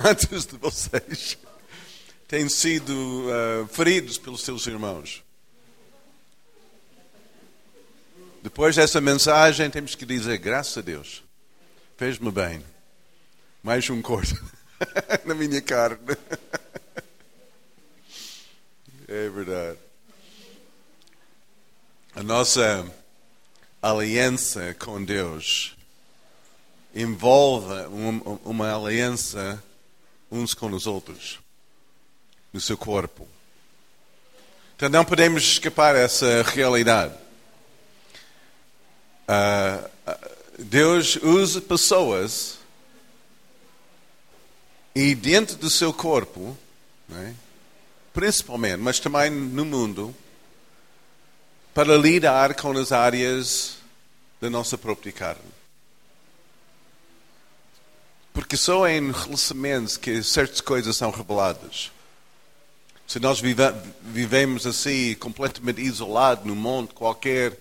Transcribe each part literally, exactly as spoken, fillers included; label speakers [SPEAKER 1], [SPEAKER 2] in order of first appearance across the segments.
[SPEAKER 1] quantos de vocês têm sido uh, feridos pelos seus irmãos? Depois dessa mensagem temos que dizer, graças a Deus, fez-me bem. Mais um corte na minha carne. É verdade. A nossa aliança com Deus envolve uma, uma aliança uns com os outros, no seu corpo. Então não podemos escapar dessa realidade. Uh, Deus usa pessoas e dentro do seu corpo, né, principalmente, mas também no mundo, para lidar com as áreas da nossa própria carne. Porque só em relacionamentos que certas coisas são reveladas. Se nós vive, vivemos assim, completamente isolados num mundo qualquer,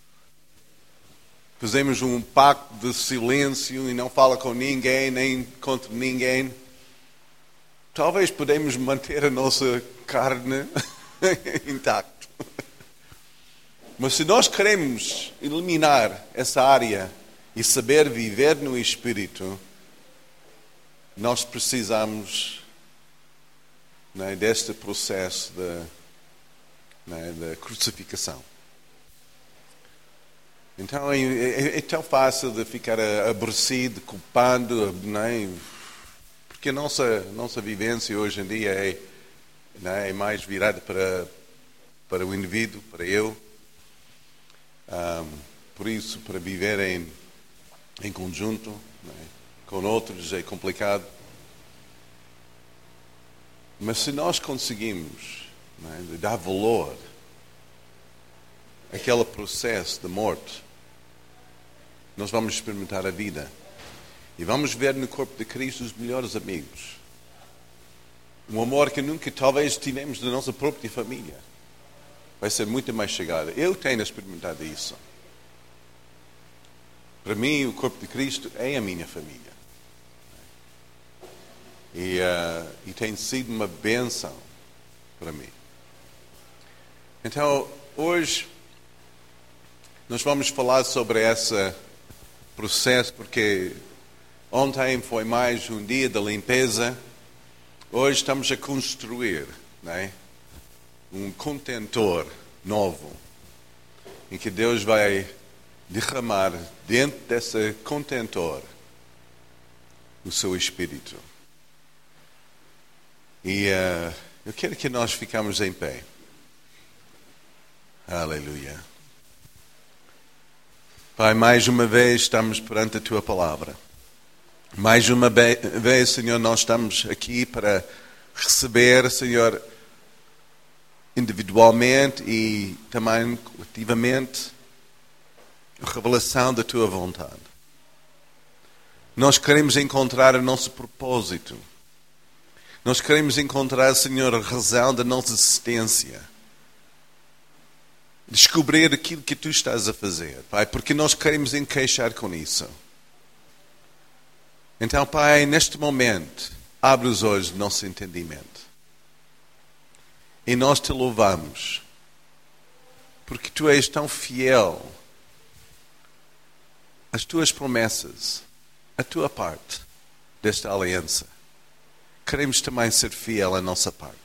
[SPEAKER 1] fazemos um pacto de silêncio e não fala com ninguém, nem contra ninguém, talvez podemos manter a nossa carne intacta. Mas se nós queremos eliminar essa área e saber viver no Espírito, nós precisamos, né, deste processo de, né, de crucificação. Então é, é, é tão fácil de ficar aborrecido, culpando, né? Porque a nossa, nossa vivência hoje em dia é, né, é mais virada para, para o indivíduo, para eu. Um, por isso, para viver em, em conjunto, né, com outros é complicado. Mas se nós conseguimos, né, dar valor àquele processo de morte, nós vamos experimentar a vida. E vamos ver no corpo de Cristo os melhores amigos. Um amor que nunca talvez tivemos da nossa própria família. Vai ser muito mais chegada. Eu tenho experimentado isso. Para mim, o corpo de Cristo é a minha família. E, uh, e tem sido uma bênção para mim. Então, hoje, nós vamos falar sobre esse processo, porque ontem foi mais um dia de limpeza. Hoje estamos a construir, né, um contentor novo, em que Deus vai derramar dentro desse contentor o seu Espírito. E uh, eu quero que nós ficamos em pé. Aleluia. Pai, mais uma vez estamos perante a Tua Palavra. Mais uma vez, Senhor, nós estamos aqui para receber, Senhor, individualmente e também coletivamente, a revelação da Tua vontade. Nós queremos encontrar o nosso propósito. Nós queremos encontrar, Senhor, a razão da nossa existência. Descobrir aquilo que Tu estás a fazer, Pai, porque nós queremos encaixar com isso. Então, Pai, neste momento, abre os olhos do nosso entendimento. E nós Te louvamos, porque Tu és tão fiel às Tuas promessas, à Tua parte desta aliança. Queremos também ser fiel à nossa parte.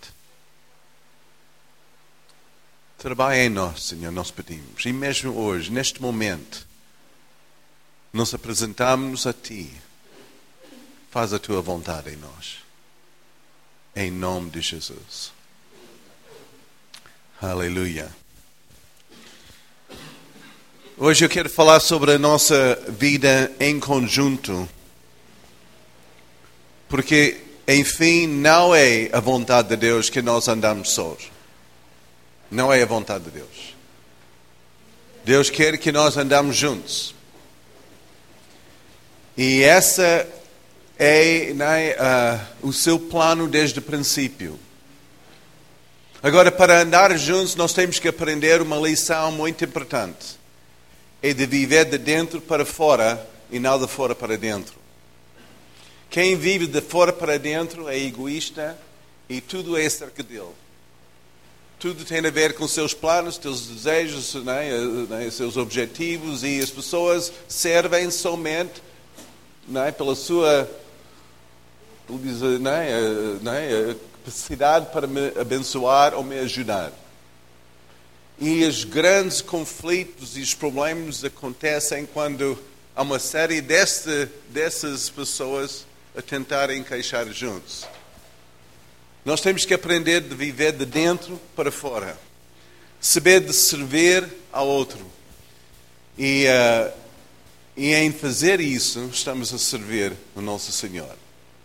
[SPEAKER 1] Trabalha em nós, Senhor, nós pedimos. E mesmo hoje, neste momento, nós apresentamos a Ti. Faz a Tua vontade em nós. Em nome de Jesus. Aleluia. Hoje eu quero falar sobre a nossa vida em conjunto. Porque, enfim, não é a vontade de Deus que nós andamos sós. Não é a vontade de Deus. Deus quer que nós andamos juntos. E essa é, né, uh, o seu plano desde o princípio. Agora, para andar juntos, nós temos que aprender uma lição muito importante. É de viver de dentro para fora e não de fora para dentro. Quem vive de fora para dentro é egoísta e tudo é acerca dele. Tudo tem a ver com seus planos, seus desejos, né, né, seus objetivos, e as pessoas servem somente, né, pela sua né, né, capacidade para me abençoar ou me ajudar. E os grandes conflitos e os problemas acontecem quando há uma série desse, dessas pessoas a tentarem encaixar juntos. Nós temos que aprender de viver de dentro para fora. Saber de servir ao outro. E, uh, e em fazer isso, estamos a servir o nosso Senhor.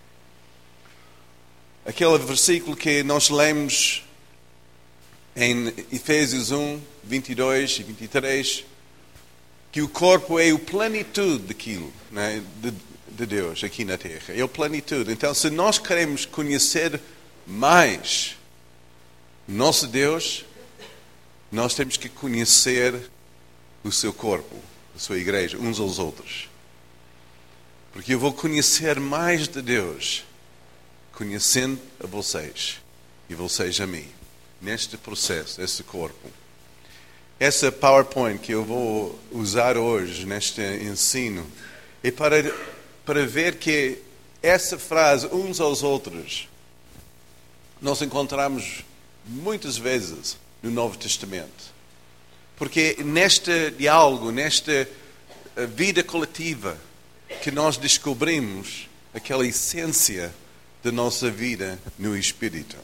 [SPEAKER 1] Aquele versículo que nós lemos em Efésios um, vinte e dois e vinte e três, que o corpo é a plenitude daquilo, né, de, de Deus aqui na terra. É a plenitude. Então, se nós queremos conhecer mais nosso Deus, nós temos que conhecer o seu corpo, a sua igreja, uns aos outros. Porque eu vou conhecer mais de Deus conhecendo a vocês e vocês a mim, neste processo, esse corpo. Essa PowerPoint que eu vou usar hoje, neste ensino, é para, para ver que essa frase, uns aos outros, nós encontramos muitas vezes no Novo Testamento. Porque neste diálogo, nesta vida coletiva, que nós descobrimos aquela essência da nossa vida no Espírito.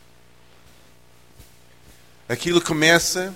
[SPEAKER 1] Aquilo começa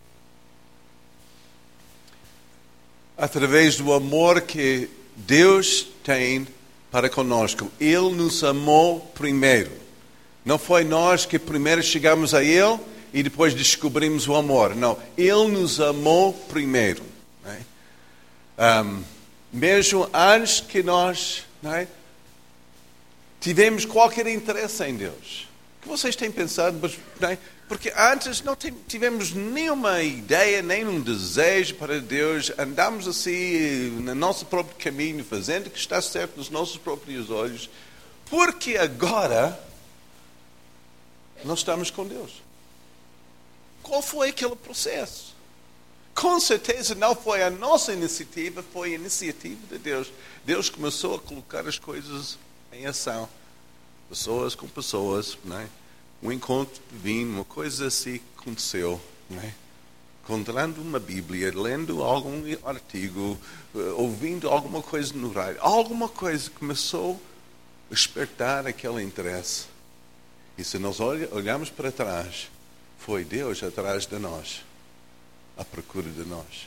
[SPEAKER 1] através do amor que Deus tem para conosco. Ele nos amou primeiro. Não foi nós que primeiro chegamos a Ele e depois descobrimos o amor. Não, Ele nos amou primeiro. Não é? um, mesmo antes que nós, não é, tivemos qualquer interesse em Deus. O que vocês têm pensado? Não é? Porque antes não tivemos nenhuma ideia, nem um desejo para Deus. Andamos assim no nosso próprio caminho, fazendo o que está certo nos nossos próprios olhos. Porque agora nós estamos com Deus. Qual foi aquele processo? Com certeza não foi a nossa iniciativa, foi a iniciativa de Deus. Deus começou a colocar as coisas em ação. Pessoas com pessoas, não é? Um encontro divino, uma coisa assim aconteceu, não é? Encontrando uma Bíblia, lendo algum artigo, ouvindo alguma coisa no rádio. Alguma coisa começou a despertar aquele interesse. E se nós olhamos para trás, foi Deus atrás de nós, à procura de nós.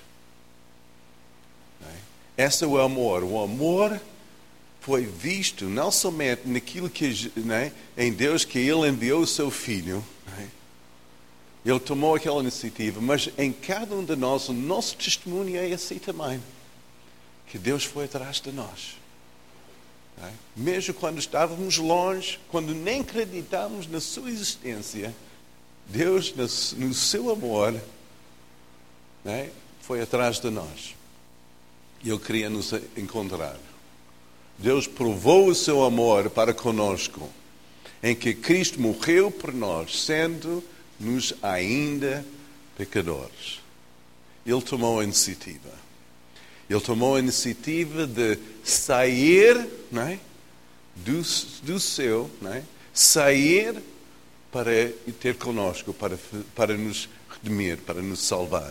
[SPEAKER 1] Esse é o amor. O amor foi visto não somente naquilo que, né, em Deus, que Ele enviou o seu Filho. Né? Ele tomou aquela iniciativa, mas em cada um de nós, o nosso testemunho é assim também. Que Deus foi atrás de nós. Né? Mesmo quando estávamos longe, quando nem acreditávamos na sua existência, Deus, no seu amor, né, foi atrás de nós. E Ele queria nos encontrar. Deus provou o seu amor para conosco, em que Cristo morreu por nós, sendo-nos ainda pecadores. Ele tomou a iniciativa. Ele tomou a iniciativa de sair, não é, do, do seu, não é, sair para ter conosco, para, para nos redimir, para nos salvar.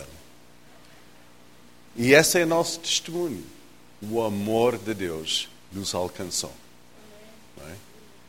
[SPEAKER 1] E esse é o nosso testemunho. O amor de Deus nos alcançou. Não é?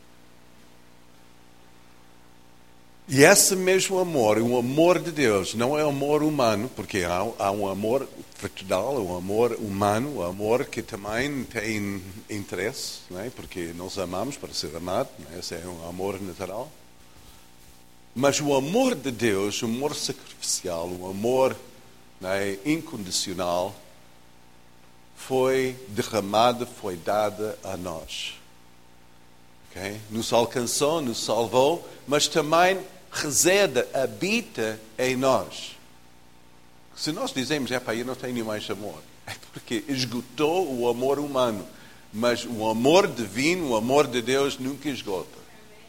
[SPEAKER 1] E esse mesmo amor, o amor de Deus, não é amor humano, porque há, há um amor fraternal, um amor humano, um amor que também tem interesse, não é? Porque nós amamos para ser amado, não é? Esse é um amor natural. Mas o amor de Deus, o amor sacrificial, o amor, não é, incondicional, foi derramado, foi dado a nós. Okay? Nos alcançou, nos salvou, mas também reside, habita em nós. Se nós dizemos, é pá, eu não tenho mais amor, é porque esgotou o amor humano. Mas o amor divino, o amor de Deus nunca esgota.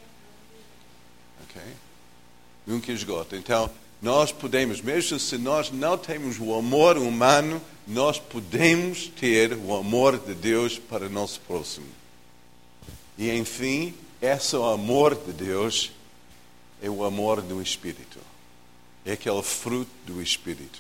[SPEAKER 1] Ok? Nunca esgota. Então, nós podemos, mesmo se nós não temos o amor humano, nós podemos ter o amor de Deus para o nosso próximo. E, enfim, esse amor de Deus é o amor do Espírito. É aquele fruto do Espírito.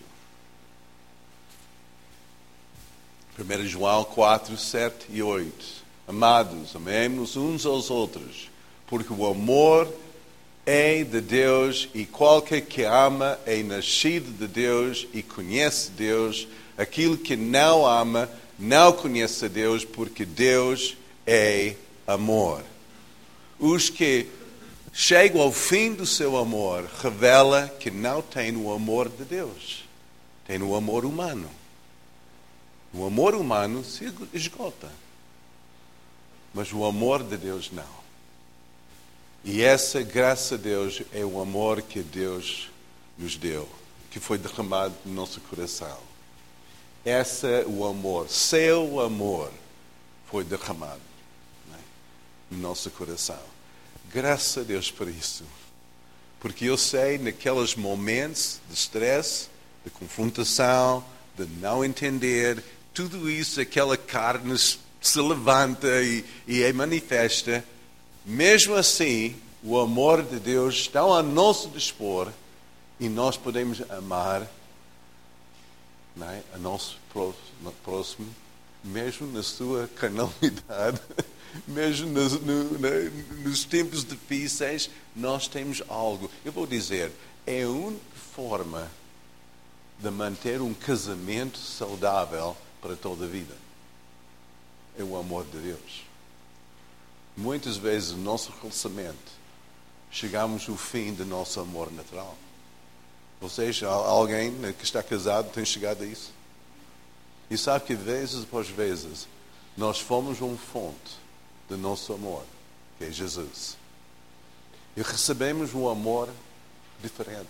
[SPEAKER 1] primeiro João quatro, sete e oito. Amados, amemos uns aos outros, porque o amor é de Deus e qualquer que ama é nascido de Deus e conhece Deus. Aquilo que não ama não conhece a Deus, porque Deus é amor. Os que chegam ao fim do seu amor revela que não têm o amor de Deus. Têm o amor humano. O amor humano se esgota. Mas o amor de Deus não. E essa, graças a Deus, é o amor que Deus nos deu, que foi derramado no nosso coração. Esse é o amor, seu amor, foi derramado, né, no nosso coração. Graças a Deus por isso. Porque eu sei, naqueles momentos de stress, de confrontação, de não entender, tudo isso, aquela carne se levanta e, e é manifesta. Mesmo assim, o amor de Deus está ao nosso dispor e nós podemos amar, não é, a nosso próximo, mesmo na sua carnalidade, mesmo nos, no, nos tempos difíceis, nós temos algo. Eu vou dizer, é a única forma de manter um casamento saudável para toda a vida. É o amor de Deus. Muitas vezes no nosso relacionamento chegamos ao fim do nosso amor natural. Vocês, alguém que está casado tem chegado a isso? E sabe que vezes após vezes nós fomos uma fonte do nosso amor, que é Jesus. E recebemos um amor diferente.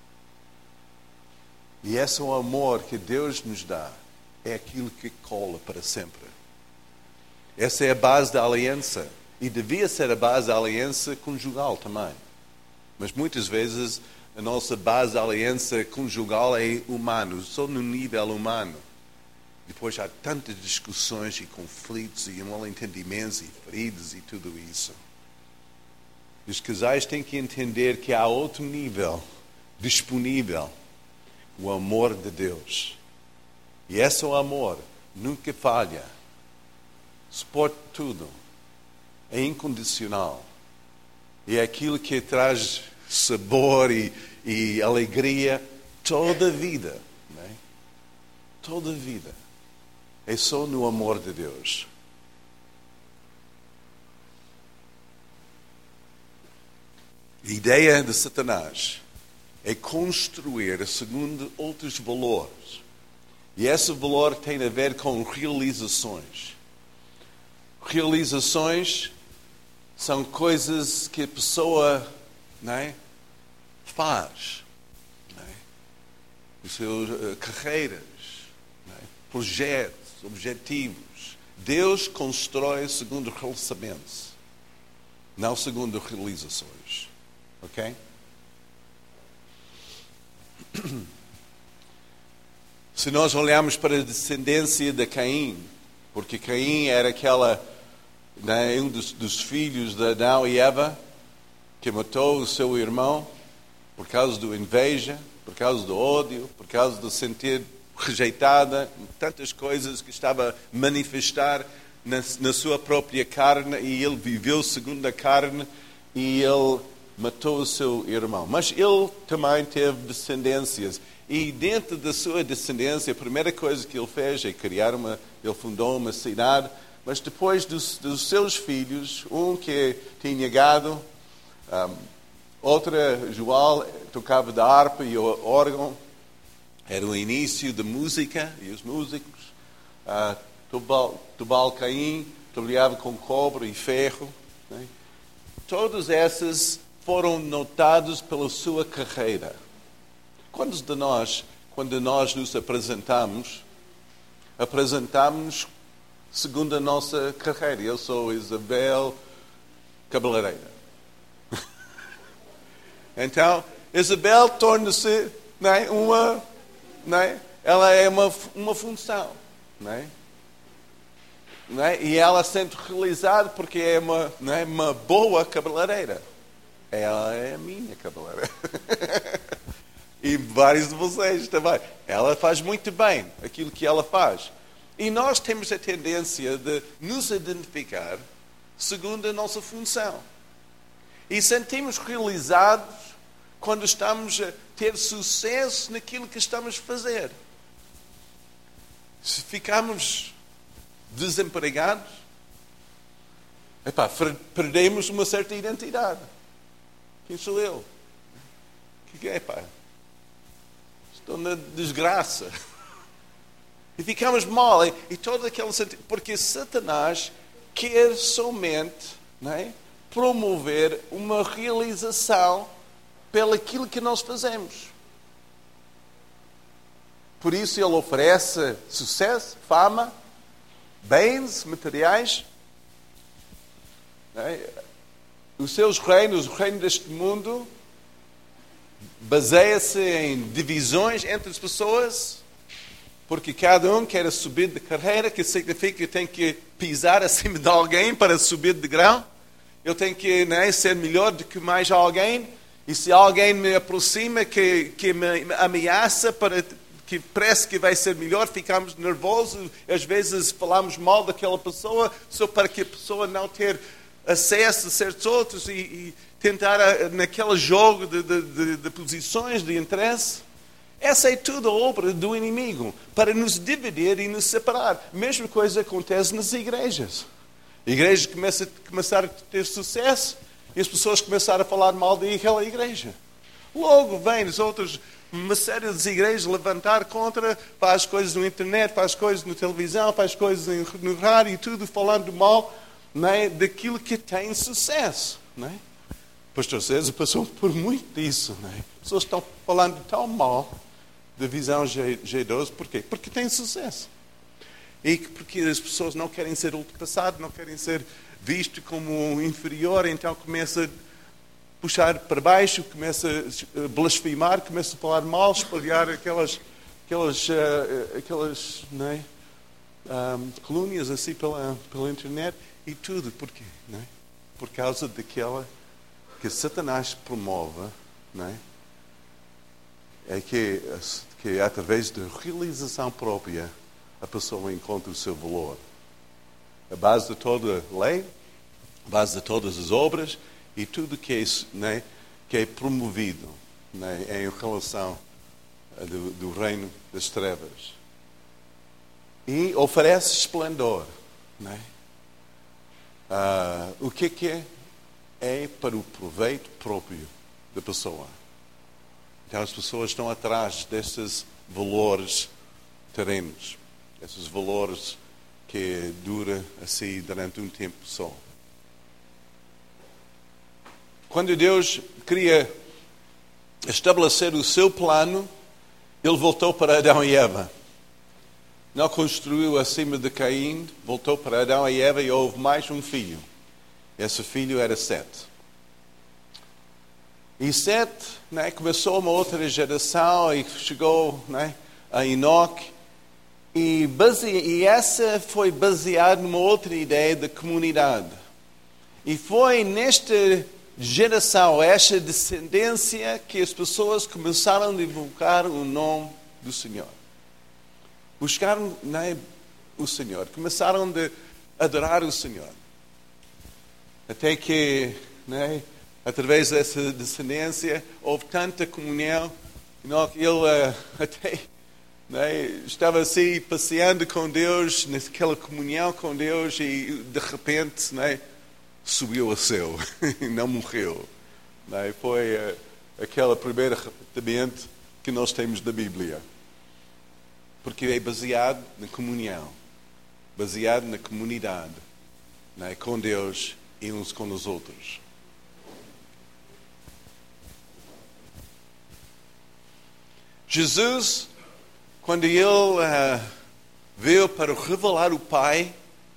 [SPEAKER 1] E esse é o amor que Deus nos dá. É aquilo que cola para sempre. Essa é a base da aliança. E devia ser a base da aliança conjugal também. Mas muitas vezes a nossa base da aliança conjugal é humana, só no nível humano. Depois há tantas discussões e conflitos e mal-entendimentos e feridas e tudo isso. E os casais têm que entender que há outro nível disponível, o amor de Deus. E esse amor nunca falha, suporta tudo. É incondicional. E é aquilo que traz sabor e, e alegria toda a vida. Não é? Toda a vida. É só no amor de Deus. A ideia de Satanás é construir segundo outros valores. E esse valor tem a ver com realizações. Realizações são coisas que a pessoa, não é, faz. Não é? As suas uh, carreiras, não é? Projetos, objetivos. Deus constrói segundo relacionamentos, não segundo realizações. Ok? Se nós olharmos para a descendência de Caim, porque Caim era aquela, né, um dos, dos filhos de Adão e Eva, que matou o seu irmão por causa da inveja, por causa do ódio, por causa de sentir rejeitada, tantas coisas que estava a manifestar na, na sua própria carne, e ele viveu segundo a carne e ele matou o seu irmão. Mas ele também teve descendências. E dentro da sua descendência, a primeira coisa que ele fez é criar uma... Ele fundou uma cidade. Mas depois dos, dos seus filhos, um que tinha gado, um, outra, João, tocava da harpa e o órgão. Era o início da música e os músicos. Uh, Tubal, Tubal Caim trabalhava com cobre e ferro. Né? Todos esses foram notados pela sua carreira. Quantos de nós, quando nós nos apresentamos, apresentamos segundo a nossa carreira. Eu sou Isabel Cabeleireira. Então, Isabel torna-se, não é, uma, não é, ela é uma, uma função, não é? Não é? E ela se sente realizada porque é uma, não é, uma boa cabeleireira. Ela é a minha cabeleireira. E vários de vocês também. Ela faz muito bem aquilo que ela faz. E nós temos a tendência de nos identificar segundo a nossa função. E sentimos realizados quando estamos a ter sucesso naquilo que estamos a fazer. Se ficarmos desempregados, epá, perdemos uma certa identidade. Quem sou eu? O que é, pá? Estou na desgraça. E ficamos mal. E, e todo aquele sentido. Porque Satanás quer somente, não é, promover uma realização pelo aquilo que nós fazemos. Por isso ele oferece sucesso, fama, bens materiais. Não é? Os seus reinos, o reino deste mundo, baseia-se em divisões entre as pessoas, porque cada um quer subir de carreira, que significa que tem que pisar acima de alguém para subir de grau. Eu tenho que, não é, ser melhor do que mais alguém. E se alguém me aproxima, que, que me ameaça, para que parece que vai ser melhor, ficamos nervosos. Às vezes falamos mal daquela pessoa, só para que a pessoa não ter acesso a certos outros e, e tentar naquele jogo de, de, de, de posições, de interesse. Essa é tudo a obra do inimigo, para nos dividir e nos separar. A mesma coisa acontece nas igrejas. A igreja começa, começar a ter sucesso e as pessoas começaram a falar mal daquela igreja. Logo vem os outros, uma série de igrejas levantar contra, faz coisas na internet, faz coisas na televisão, faz coisas no rádio e tudo falando mal, não é, daquilo que tem sucesso. Não é? O pastor César passou por muito disso. Não é? As pessoas estão falando tão mal da visão G doze. Porquê? Porque tem sucesso. E porque as pessoas não querem ser ultrapassadas, não querem ser vistos como inferior, então começa a puxar para baixo, começa a blasfemar, começa a falar mal, espalhar aquelas, aquelas, uh, aquelas não é? um, calúnias assim pela, pela internet e tudo. Porquê? Não é? Por causa daquela que Satanás promove, não é? É que, que através da realização própria a pessoa encontra o seu valor. A base de toda a lei, a base de todas as obras e tudo que é, né, que é promovido, né, em relação do, do reino das trevas. E oferece esplendor. Né? Ah, o que é que é? É para o proveito próprio da pessoa. Então as pessoas estão atrás desses valores terrenos. Esses valores que dura assim durante um tempo só. Quando Deus queria estabelecer o seu plano, Ele voltou para Adão e Eva. Não construiu acima de Caim, voltou para Adão e Eva e houve mais um filho. Esse filho era Sete. E Sete, né, começou uma outra geração e chegou, né, a Enoque. E, base... e essa foi baseada numa outra ideia de comunidade. E foi nesta geração, esta descendência, que as pessoas começaram a invocar o nome do Senhor. Buscaram, né, o Senhor. Começaram a adorar o Senhor. Até que, né, através dessa descendência, houve tanta comunhão. Ele uh, até... Né? Estava assim passeando com Deus, naquela comunhão com Deus e de repente, né, subiu ao céu e não morreu. Né? Foi uh, aquele primeiro arrepentimento que nós temos da Bíblia. Porque é baseado na comunhão, baseado na comunidade, né, com Deus e uns com os outros. Jesus, quando ele uh, veio para revelar o Pai,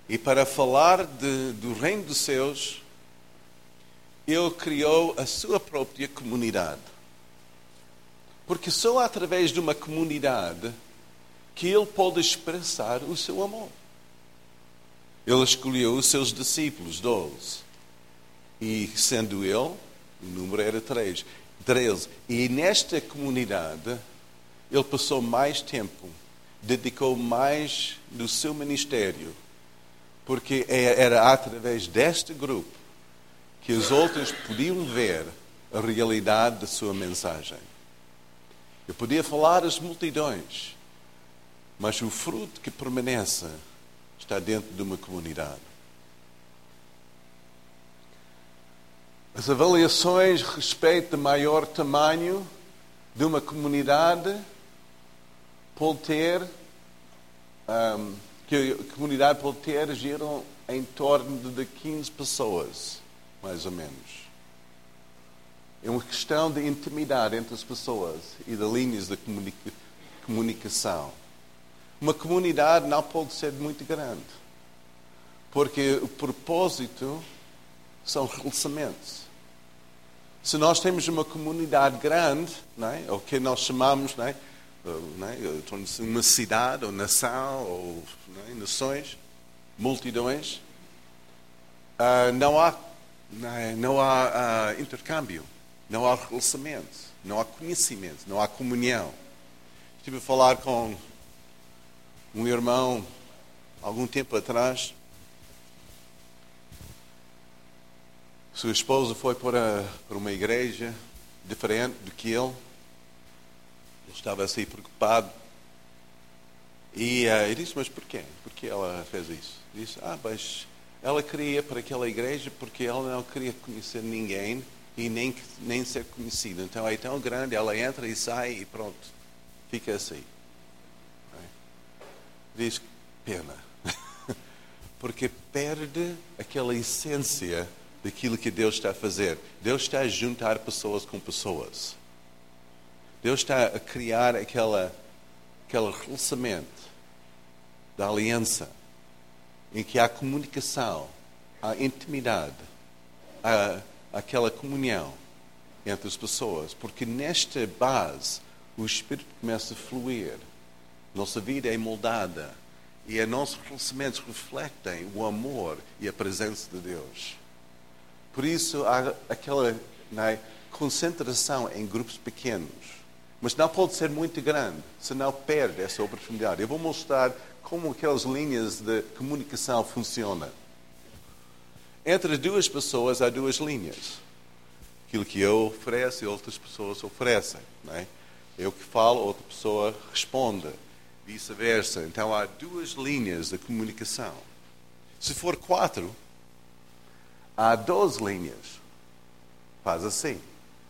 [SPEAKER 1] E para falar de, do reino dos céus, Ele criou a sua própria comunidade. Porque só através de uma comunidade que Ele pode expressar o seu amor. Ele escolheu os seus discípulos, doze. E sendo Ele, o número era três, treze. E nesta comunidade, Ele passou mais tempo, dedicou mais do seu ministério. Porque era através deste grupo que os outros podiam ver a realidade da sua mensagem. Eu podia falar às multidões, mas o fruto que permanece está dentro de uma comunidade. As avaliações a respeito do maior tamanho de uma comunidade pode ter, um, que a comunidade pode ter, giram em torno de quinze pessoas, mais ou menos. É uma questão de intimidade entre as pessoas e de linhas de comunica- comunicação. Uma comunidade não pode ser muito grande, porque o propósito são relacionamentos. Se nós temos uma comunidade grande, não é? O que nós chamamos, não é? Não é? Uma cidade, ou nação, ou não é? Nações, multidões, uh, não há, não, é? não há uh, intercâmbio. Não há relacionamento, não há conhecimento, não há comunhão. Estive a falar com um irmão algum tempo atrás. Sua esposa foi para, para uma igreja diferente do que ele. Ele estava assim preocupado. E uh, ele disse, mas porquê? Porquê ela fez isso? Ele disse, ah, mas ela queria ir para aquela igreja porque ela não queria conhecer ninguém e nem, nem ser conhecida. Então é tão grande, ela entra e sai e pronto. Fica assim. Diz, pena. Porque perde aquela essência daquilo que Deus está a fazer. Deus está a juntar pessoas com pessoas. Deus está a criar aquela, aquele relacionamento da aliança, em que há comunicação, há intimidade, há aquela comunhão entre as pessoas, porque nesta base o Espírito começa a fluir, nossa vida é moldada e os nossos relacionamentos refletem o amor e a presença de Deus. Por isso há aquela, não é, concentração em grupos pequenos, mas não pode ser muito grande, senão perde essa oportunidade. Eu vou mostrar como aquelas linhas de comunicação funcionam. Entre duas pessoas há duas linhas. Aquilo que eu ofereço e outras pessoas oferecem. Não é? Eu que falo, outra pessoa responde. Vice-versa. Então há duas linhas de comunicação. Se for quatro, há doze linhas. Faz assim.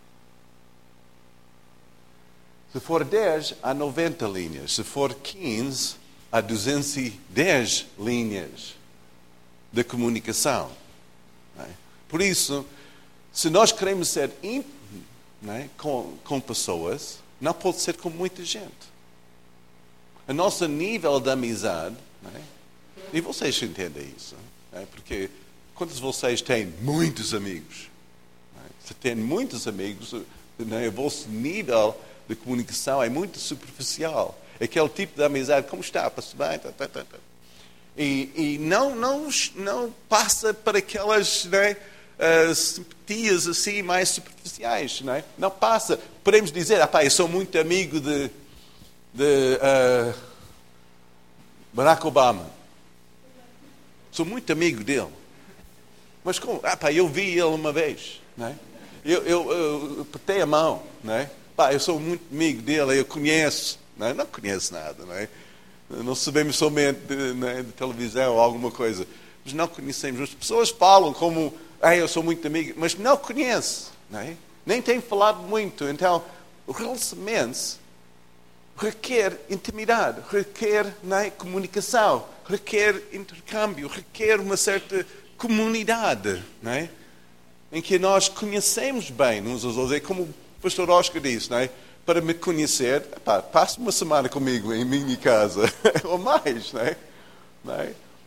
[SPEAKER 1] Se for dez, há noventa linhas. Se for quinze, há duzentas e dez linhas de comunicação. Por isso, se nós queremos ser íntimos, né, com, com pessoas, não pode ser com muita gente. O nosso nível de amizade, né, e vocês entendem isso, né, porque quantos de vocês têm muitos amigos? Né, se têm muitos amigos, né, o vosso nível de comunicação é muito superficial. Aquele tipo de amizade, como está? Passa bem? Tá, tá, tá, tá. E, e não, não, não passa para aquelas, né, uh, simpatias assim mais superficiais. Não, é? Não passa. Podemos dizer, ah, pá, eu sou muito amigo de, de uh, Barack Obama. Sou muito amigo dele. Mas como? Ah, pá, eu vi ele uma vez. Não é? eu, eu, eu apertei a mão. Não é? Pá, eu sou muito amigo dele, eu conheço. Não, é? Não conheço nada. Não é? Não sabemos somente de, né, de televisão ou alguma coisa. Mas não conhecemos. As pessoas falam como, ah, eu sou muito amigo, mas não conheço. Não é? Nem têm falado muito. Então, o relacionamento requer intimidade, requer, não é, comunicação, requer intercâmbio, requer uma certa comunidade, não é? Em que nós conhecemos bem uns aos outros. É como o pastor Oscar disse, não é? Para me conhecer, epá, passe uma semana comigo em minha casa, ou mais, não é? Não é?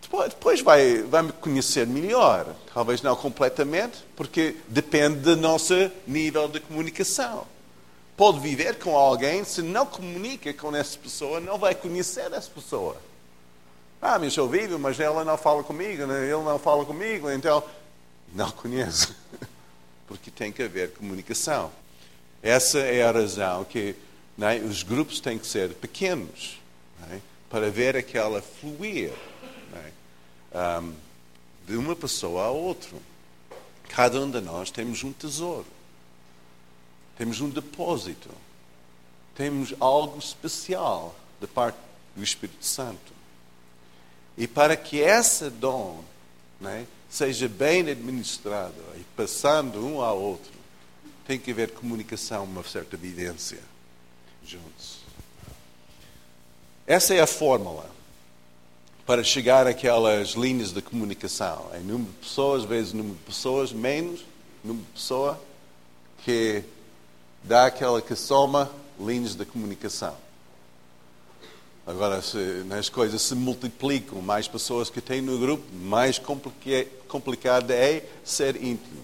[SPEAKER 1] Depois, depois vai, vai me conhecer melhor. Talvez não completamente, porque depende do nosso nível de comunicação. Pode viver com alguém, se não comunica com essa pessoa, não vai conhecer essa pessoa. Ah, mas eu vivo, mas ela não fala comigo, ele não fala comigo, então não conheço. Porque tem que haver comunicação. Essa é a razão que, não é, os grupos têm que ser pequenos, não é, para ver aquela fluir, não é, um, de uma pessoa a outra. Cada um de nós temos um tesouro. Temos um depósito. Temos algo especial da parte do Espírito Santo. E para que esse dom, né, seja bem administrado e passando um ao outro, tem que haver comunicação, uma certa vivência juntos. Essa é a fórmula para chegar àquelas linhas de comunicação. É número de pessoas vezes número de pessoas, menos número de pessoa que dá aquela que soma linhas de comunicação. Agora, se as coisas se multiplicam, mais pessoas que têm no grupo, mais complicado é ser íntimo.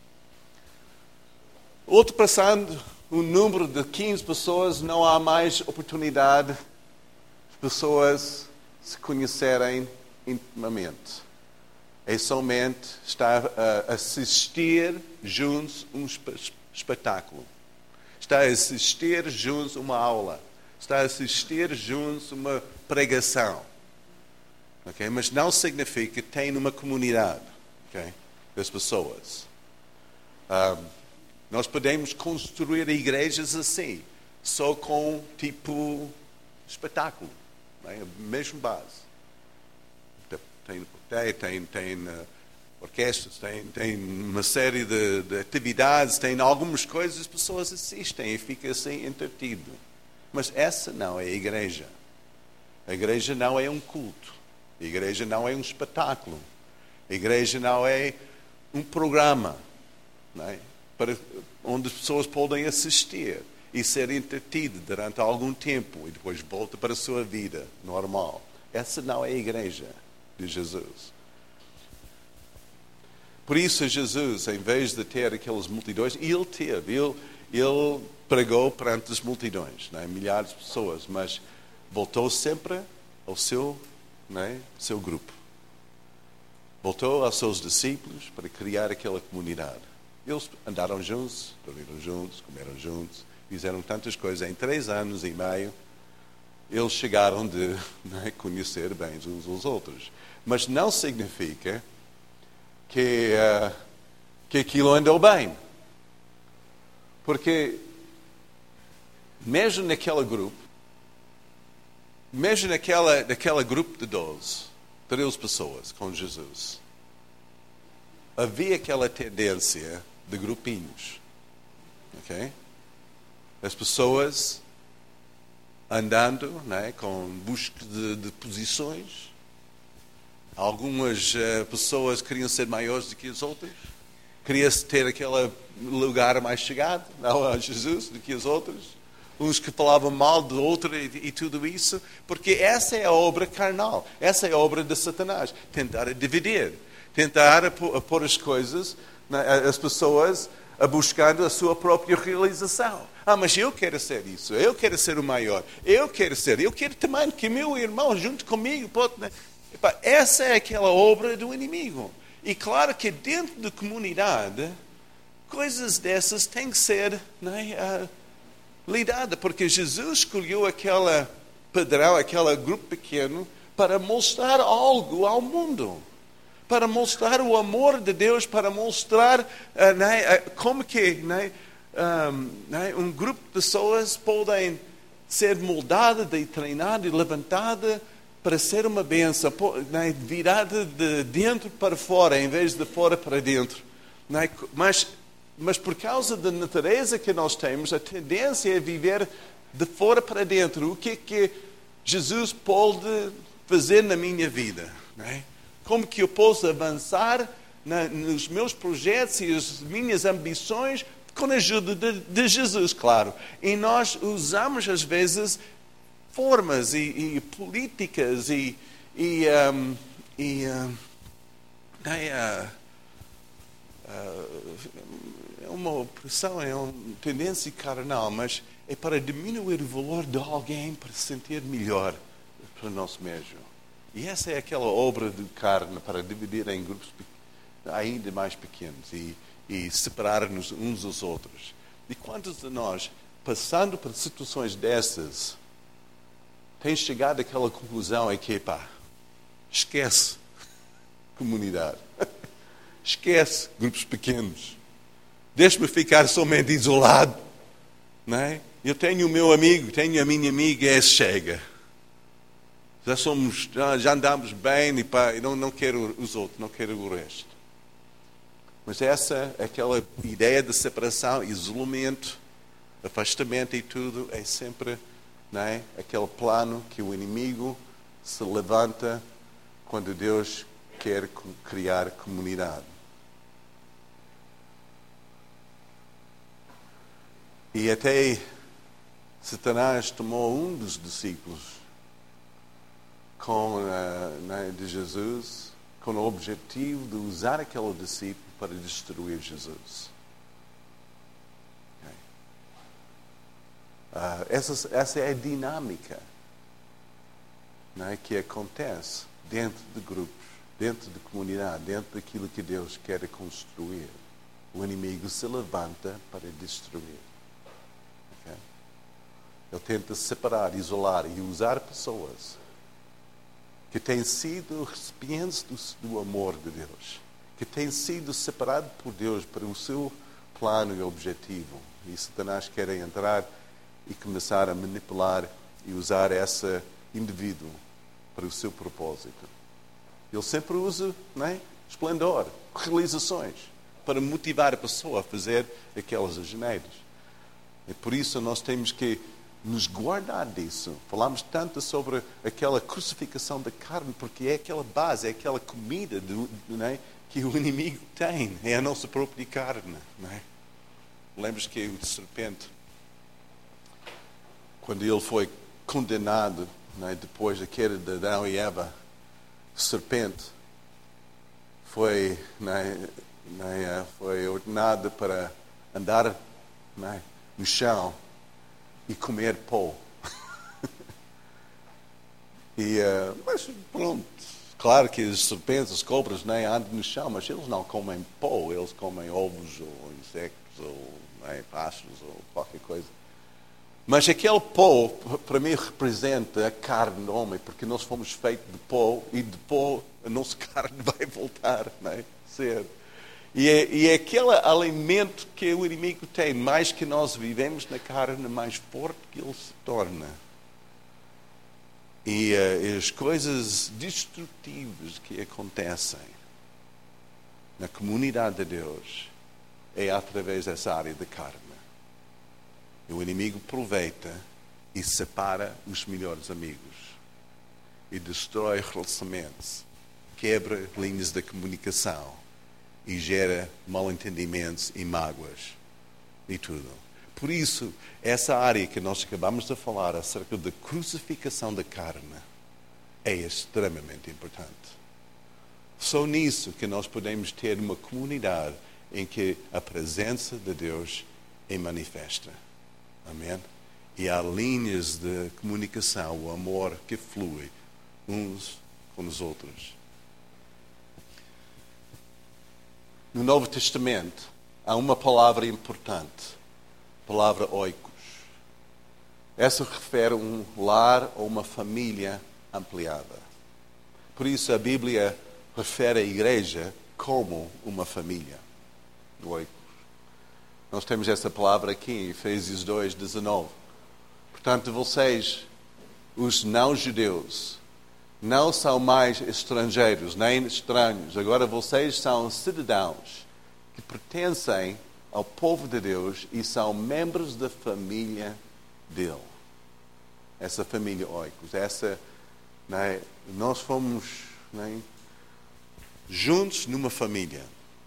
[SPEAKER 1] Ultrapassando o número de quinze pessoas, não há mais oportunidade de pessoas se conhecerem intimamente. É somente estar a assistir juntos um espetáculo. Está a assistir juntos uma aula. Está a assistir juntos uma pregação. Okay? Mas não significa que tem uma comunidade, okay, das pessoas. Um, nós podemos construir igrejas assim, só com tipo espetáculo, né? A mesma base. Tem, tem, tem, tem uh, orquestras, tem, tem uma série de, de atividades, tem algumas coisas, as pessoas assistem e ficam assim entretido. Mas essa não é a igreja. A igreja não é um culto. A igreja não é um espetáculo. A igreja não é um programa, não é? Para, onde as pessoas podem assistir e ser entretidas durante algum tempo e depois volta para a sua vida normal. Essa não é a igreja de Jesus. Por isso Jesus, em vez de ter aquelas multidões, ele teve, ele, ele pregou perante as multidões, não é? Milhares de pessoas, mas voltou sempre ao seu, não é? seu grupo. Voltou aos seus discípulos para criar aquela comunidade. Eles andaram juntos, dormiram juntos, comeram juntos, fizeram tantas coisas. Em três anos e meio, eles chegaram de, não é, conhecer bem uns aos outros. Mas não significa que, uh, que aquilo andou bem. Porque mesmo naquele grupo, mesmo naquela, naquela grupo de doze, treze pessoas com Jesus, havia aquela tendência de grupinhos. Okay? As pessoas andando, né, com busca de, de posições. Algumas uh, pessoas queriam ser maiores do que as outras. Queria-se ter aquele lugar mais chegado, não, a Jesus, do que as outras. Uns que falavam mal do outro e, e tudo isso. Porque essa é a obra carnal. Essa é a obra de Satanás. Tentar dividir. Tentar pôr as coisas, as pessoas, a buscando a sua própria realização. Ah, mas eu quero ser isso. Eu quero ser o maior. Eu quero ser. Eu quero também que meu irmão junto comigo pode... Epá, essa é aquela obra do inimigo. E claro que dentro da comunidade, coisas dessas têm que ser, não é, uh, lidadas. Porque Jesus escolheu aquele padrão, aquele grupo pequeno, para mostrar algo ao mundo. Para mostrar o amor de Deus, para mostrar uh, não é, uh, como que não é, um, não é, um grupo de pessoas podem ser moldadas, e treinadas e levantadas para ser uma bênção, não é, virada de dentro para fora, em vez de fora para dentro. Não é? Mas, mas por causa da natureza que nós temos, a tendência é viver de fora para dentro. O que é que Jesus pode fazer na minha vida? Não é? Como que eu posso avançar na, nos meus projetos e as minhas ambições com a ajuda de, de Jesus, claro. E nós usamos, às vezes, formas e, e políticas e, e, um, E uh, é, uh, é uma opressão, é uma tendência carnal, mas é para diminuir o valor de alguém para se sentir melhor para o nosso mesmo. E essa é aquela obra de carne para dividir em grupos ainda mais pequenos e, e separar-nos uns dos outros. E quantos de nós, passando por situações dessas, têm chegado àquela conclusão é que, pá, esquece comunidade, esquece grupos pequenos, deixa-me ficar somente isolado, não é? Eu tenho o meu amigo, tenho a minha amiga, esse chega. Já somos, já, já andamos bem e pá, não, não quero os outros, não quero o resto. Mas essa, aquela ideia de separação, isolamento, afastamento e tudo, é sempre, não é, aquele plano que o inimigo se levanta quando Deus quer criar comunidade. E até Satanás tomou um dos discípulos com, uh, né, de Jesus, com o objetivo de usar aquele discípulo para destruir Jesus. Okay. Uh, essa, essa é a dinâmica, né, que acontece dentro de grupos, dentro de comunidade, dentro daquilo que Deus quer construir. O inimigo se levanta para destruir. Okay? Ele tenta separar, isolar e usar pessoas que têm sido recipientes do, do amor de Deus, que têm sido separados por Deus para o seu plano e objetivo. E Satanás quer entrar e começar a manipular e usar esse indivíduo para o seu propósito. Ele sempre usa, não é, esplendor, realizações, para motivar a pessoa a fazer aquelas asneiras. E por isso nós temos que nos guardar disso. Falamos tanto sobre aquela crucificação da carne, porque é aquela base, é aquela comida do, não é, que o inimigo tem, é a nossa própria carne. Não é? Lembras que o serpente, quando ele foi condenado, não é, depois da queda de Adão e Eva, o serpente foi, não é, não é, foi ordenado para andar, não é, no chão e comer pó. e, uh, mas pronto, claro que as serpentes, as cobras, nem andam no chão, mas eles não comem pó, eles comem ovos ou insectos ou é, pássaros ou qualquer coisa. Mas aquele pó, para mim, representa a carne do homem, porque nós fomos feitos de pó e de pó a nossa carne vai voltar, não é? Ser. E é, e é aquele alimento que o inimigo tem. Mais que nós vivemos na carne, mais forte que ele se torna. E uh, as coisas destrutivas que acontecem na comunidade de Deus é através dessa área da carne. E o inimigo aproveita e separa os melhores amigos. E destrói relacionamentos. Quebra linhas de comunicação. E gera mal-entendimentos e mágoas. E tudo. Por isso, essa área que nós acabamos de falar acerca da crucificação da carne é extremamente importante. Só nisso que nós podemos ter uma comunidade em que a presença de Deus é manifesta. Amém? E há linhas de comunicação, o amor que flui uns com os outros. No Novo Testamento, há uma palavra importante, a palavra oikos. Essa refere a um lar ou uma família ampliada. Por isso a Bíblia refere a igreja como uma família. Oikos. Nós temos essa palavra aqui em Efésios dois, dezanove. Portanto, vocês, os não-judeus, não são mais estrangeiros, nem estranhos. Agora vocês são cidadãos que pertencem ao povo de Deus e são membros da família dele. Essa família oikos. Essa, não é? Nós fomos, não é, juntos numa família.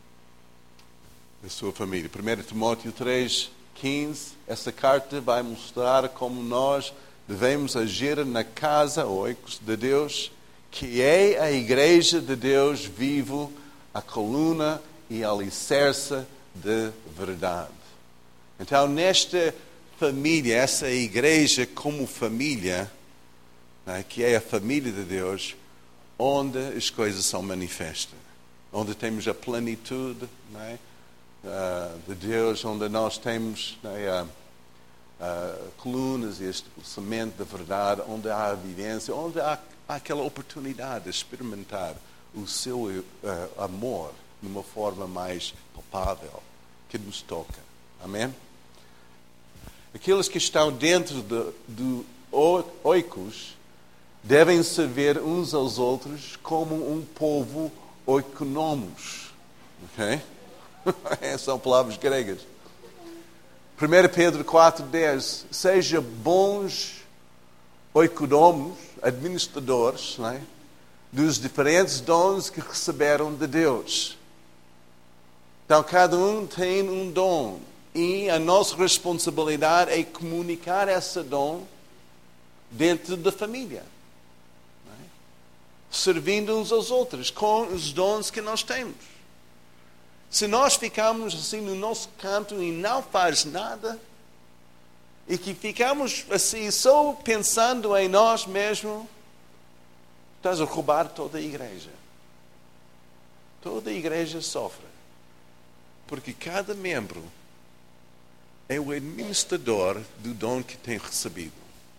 [SPEAKER 1] A sua família. primeiro Timóteo três, quinze. Essa carta vai mostrar como nós devemos agir na casa, oikos, de Deus, que é a igreja de Deus vivo, a coluna e a alicerce de verdade. Então, nesta família, essa igreja como família, né, que é a família de Deus, onde as coisas são manifestas, onde temos a plenitude, né, uh, de Deus, onde nós temos, né, uh, uh, colunas e estabelecimento da verdade, onde há evidência, onde há, há aquela oportunidade de experimentar o seu uh, amor de uma forma mais palpável, que nos toca. Amém? Aqueles que estão dentro do, do oikos devem servir uns aos outros como um povo oikonomos. Ok? São palavras gregas. primeiro Pedro quatro, dez. Seja bons oikonomos, administradores, não é? Dos diferentes dons que receberam de Deus. Então, cada um tem um dom. E a nossa responsabilidade é comunicar esse dom dentro da família. Não é? Servindo uns aos outros com os dons que nós temos. Se nós ficarmos assim no nosso canto e não faz nada, e que ficamos assim só pensando em nós mesmos, estás a roubar toda a igreja. Toda a igreja sofre. Porque cada membro é o administrador do dom que tem recebido.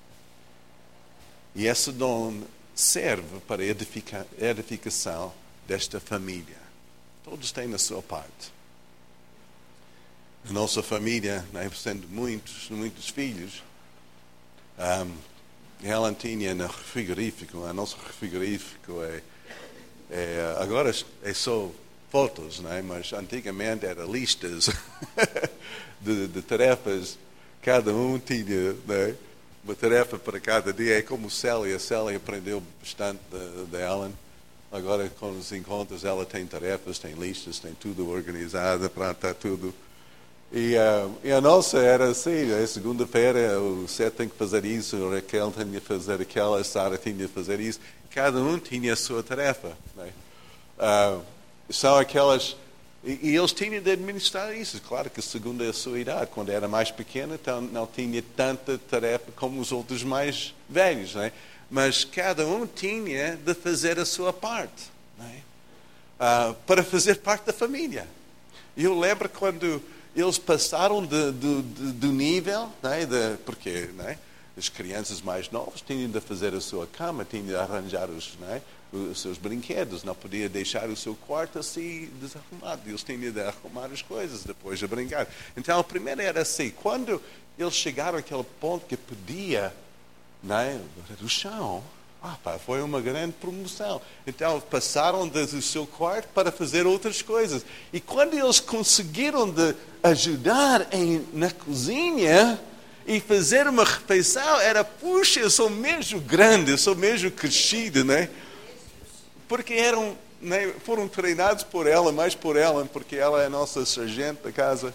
[SPEAKER 1] E esse dom serve para a edifica- edificação desta família. Todos têm a sua parte. A nossa família, né, sendo muitos, muitos filhos, um, ela tinha no frigorífico, o nosso frigorífico é, é, agora é só fotos, né? Mas antigamente era listas de, de tarefas, cada um tinha, né, uma tarefa para cada dia. É como Célia, a Célia aprendeu bastante da Ellen. Agora, com os encontros, ela tem tarefas, tem listas, tem tudo organizado, pronto, está tudo. E, uh, e a nossa era assim, né? Segunda-feira o Seth tem que fazer isso, a Raquel tinha que fazer aquela, a Sara tinha que fazer isso. Cada um tinha a sua tarefa. Né? Uh, são aquelas... E, e eles tinham de administrar isso. Claro que segundo a sua idade, quando era mais pequena, então não tinha tanta tarefa como os outros mais velhos. Né? Mas cada um tinha de fazer a sua parte. Né? Uh, para fazer parte da família. E eu lembro quando... eles passaram de, de, de, do nível, né, de, porque né, as crianças mais novas tinham de fazer a sua cama, tinham de arranjar os, né, os seus brinquedos, não podia deixar o seu quarto assim desarrumado. Eles tinham de arrumar as coisas depois de brincar. Então, a primeira era assim, quando eles chegaram àquele ponto que podia, né, do chão, ah, pá, foi uma grande promoção. Então, passaram do seu quarto para fazer outras coisas. E quando eles conseguiram de ajudar em, na cozinha e fazer uma refeição, era, puxa, eu sou mesmo grande, eu sou mesmo crescido, né? Porque eram, né, foram treinados por ela, mais por ela, porque ela é a nossa sargento da casa.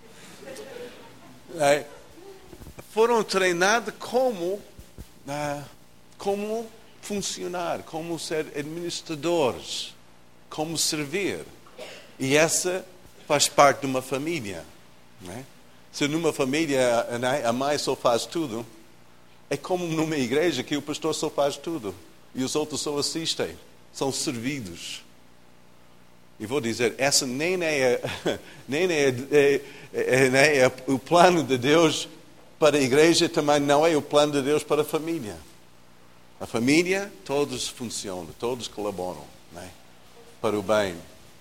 [SPEAKER 1] É, foram treinados como... Ah, como funcionar, como ser administradores, como servir. E essa faz parte de uma família. Né? Se numa família a mãe só faz tudo, é como numa igreja que o pastor só faz tudo e os outros só assistem, são servidos. E vou dizer, essa nem é, nem é, é, é, é, é o plano de Deus para a igreja, também não é o plano de Deus para a família. A família, todos funcionam, todos colaboram, né? Para o bem.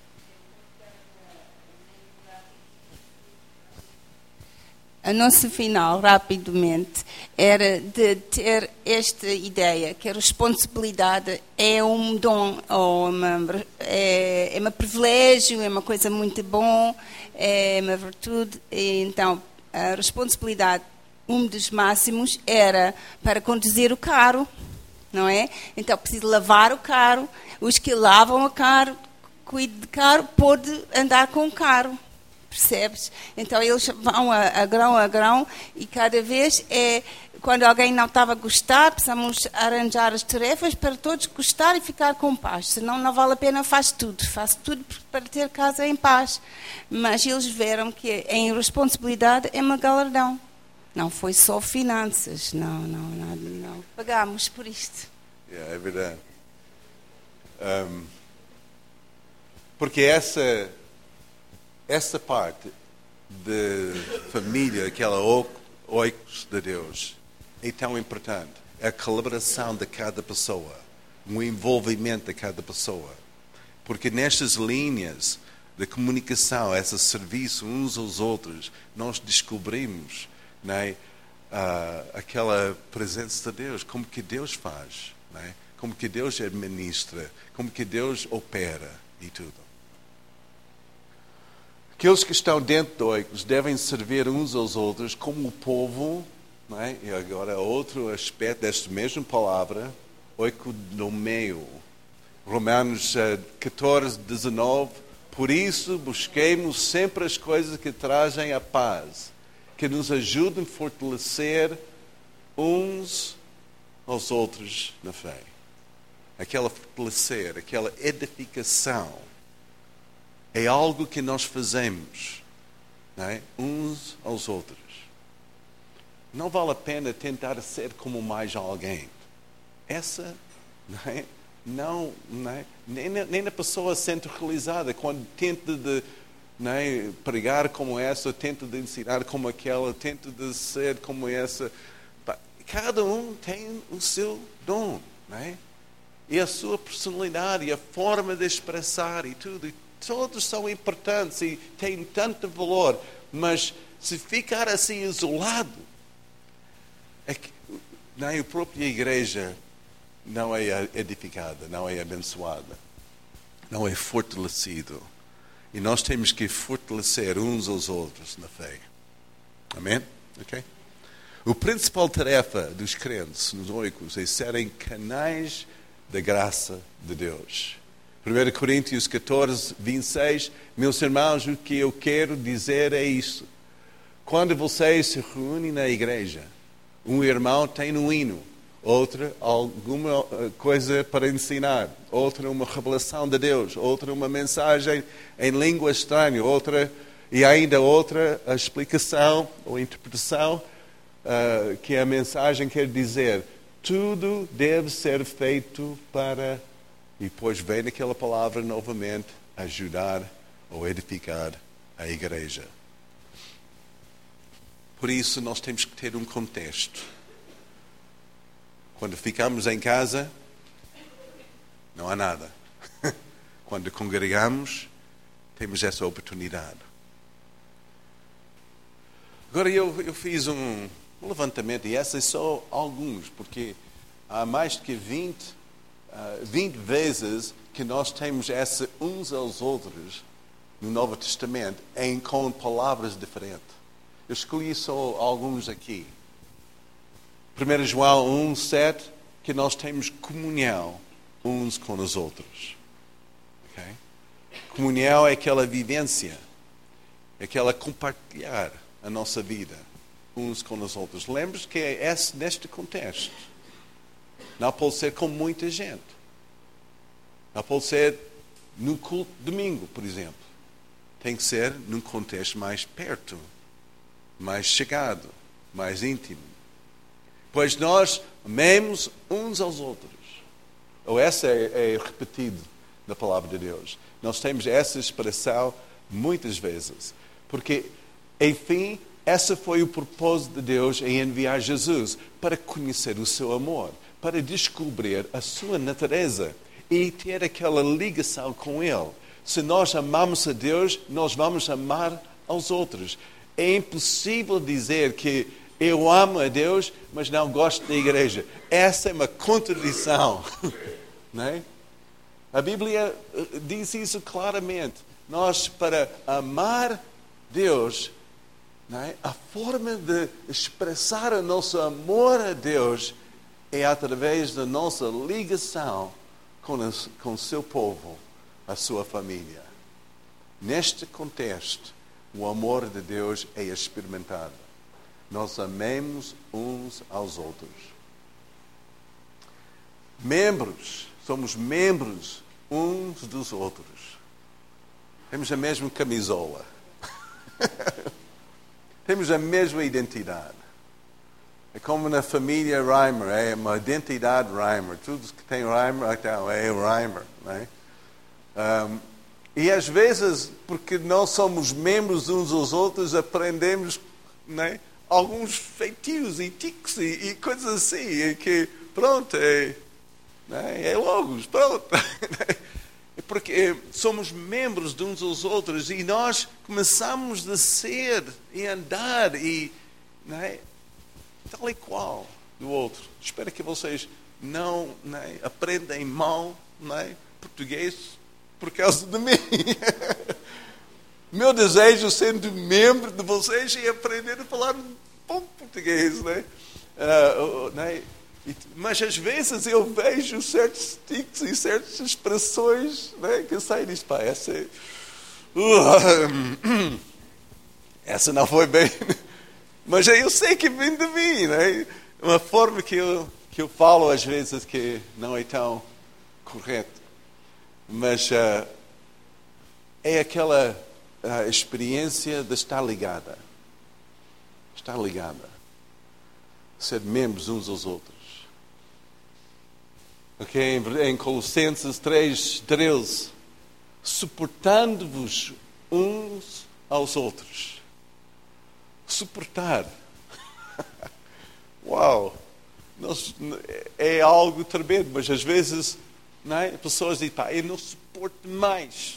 [SPEAKER 2] A nosso final, rapidamente, era de ter esta ideia que a responsabilidade é um dom, ou uma, é, é um privilégio, é uma coisa muito bom, é uma virtude. E, então, a responsabilidade, um dos máximos, era para conduzir o carro. Não é? Então, precisa lavar o carro. Os que lavam o carro, cuidam do carro, pode andar com o carro. percebes? Então eles vão a, a grão a grão e cada vez é, quando alguém não estava a gostar, precisamos arranjar as tarefas para todos gostar e ficar com paz. Senão não vale a pena, faz tudo, faz tudo para ter casa em paz. Mas eles viram que em responsabilidade é uma galardão. Não foi só finanças, não, não, não, não. Pagamos por isto.
[SPEAKER 1] Yeah, é verdade. Um, porque essa, essa parte de família, aquela oicos de Deus, é tão importante. É a colaboração de cada pessoa, o envolvimento de cada pessoa. Porque nestas linhas de comunicação, esse serviço uns aos outros, nós descobrimos, né, uh, aquela presença de Deus, como que Deus faz, né? Como que Deus administra, como que Deus opera e tudo. Aqueles que estão dentro de oicos devem servir uns aos outros como o povo, né? E agora outro aspecto desta mesma palavra, oikodomeo. Romanos catorze, dezenove. Por isso busquemos sempre as coisas que trazem a paz, que nos ajudem a fortalecer uns aos outros na fé. Aquela fortalecer, aquela edificação, é algo que nós fazemos, não é? Uns aos outros. Não vale a pena tentar ser como mais alguém. Essa, não é? Não, não é? Nem, nem a pessoa se sente realizada quando tenta de, não é, pregar como essa, tenta de ensinar como aquela, tenta de ser como essa. Cada um tem o seu dom, não é? E a sua personalidade, e a forma de expressar e tudo. E todos são importantes e têm tanto valor. Mas se ficar assim isolado, é que, não é, a própria igreja não é edificada, não é abençoada, não é fortalecido. E nós temos que fortalecer uns aos outros na fé. Amém? Ok? A principal tarefa dos crentes nos oicos é serem canais da graça de Deus. primeira Coríntios catorze, vinte e seis. Meus irmãos, o que eu quero dizer é isso. Quando vocês se reúnem na igreja, um irmão tem um hino, outro alguma coisa para ensinar, outra uma revelação de Deus, outra uma mensagem em língua estranha, outra e ainda outra a explicação ou interpretação uh, que a mensagem quer dizer. Tudo deve ser feito para, e depois vem aquela palavra novamente, ajudar ou edificar a igreja. Por isso nós temos que ter um contexto. Quando ficamos em casa, não há nada. Quando congregamos, temos essa oportunidade. Agora eu, eu fiz um um levantamento, e esses são alguns, porque há mais de vinte, uh, vinte vezes que nós temos essa uns aos outros no Novo Testamento, em, com palavras diferentes. Eu escolhi só alguns aqui. primeira João um, sete, que nós temos comunhão uns com os outros. Okay? Comunhão é aquela vivência, é aquela compartilhar a nossa vida uns com os outros. Lembre-se que é esse, neste contexto. Não pode ser com muita gente. Não pode ser no culto de domingo, por exemplo. Tem que ser num contexto mais perto, mais chegado, mais íntimo. Pois nós amemos uns aos outros. Ou essa é, é repetido na palavra de Deus. Nós temos essa expressão muitas vezes. Porque, enfim, esse foi o propósito de Deus em enviar Jesus, para conhecer o seu amor, para descobrir a sua natureza e ter aquela ligação com Ele. Se nós amamos a Deus, nós vamos amar aos outros. É impossível dizer que eu amo a Deus, mas não gosto da igreja. Essa é uma contradição. Não é? A Bíblia diz isso claramente. Nós, para amar Deus, não é? A forma de expressar o nosso amor a Deus é através da nossa ligação com o, com o seu povo, a sua família. Neste contexto, o amor de Deus é experimentado. Nós amemos uns aos outros. Membros, somos membros uns dos outros. Temos a mesma camisola. Temos a mesma identidade. É como na família Reimer, é uma identidade Reimer. Tudo que tem Reimer, então, é Reimer. Não é? Um, e às vezes, porque nós somos membros uns dos outros, aprendemos, não é, alguns feitios e tiques e, e coisas assim. E que, pronto, é, não é, é logos, pronto. Porque somos membros de uns dos outros e nós começamos a ser e andar e, não é, tal e qual do outro. Espero que vocês não, não é, aprendam mal, não é, português por causa de mim. Meu desejo, sendo membro de vocês, é aprender a falar bom português. Não é? Uh, não é? Mas às vezes eu vejo certos tics e certas expressões, né, que saem disso. Pá, essa, uh, essa não foi bem. Mas eu sei que vem de mim. Né? Uma forma que eu, que eu falo às vezes que não é tão correta. Mas uh, é aquela uh, experiência de estar ligada. Estar ligada. Ser membros uns aos outros. Okay, em Colossenses três, treze, suportando-vos uns aos outros. Suportar. Uau! Nós, é algo tremendo, mas às vezes, não é? Pessoas dizem, pá, eu não suporto mais.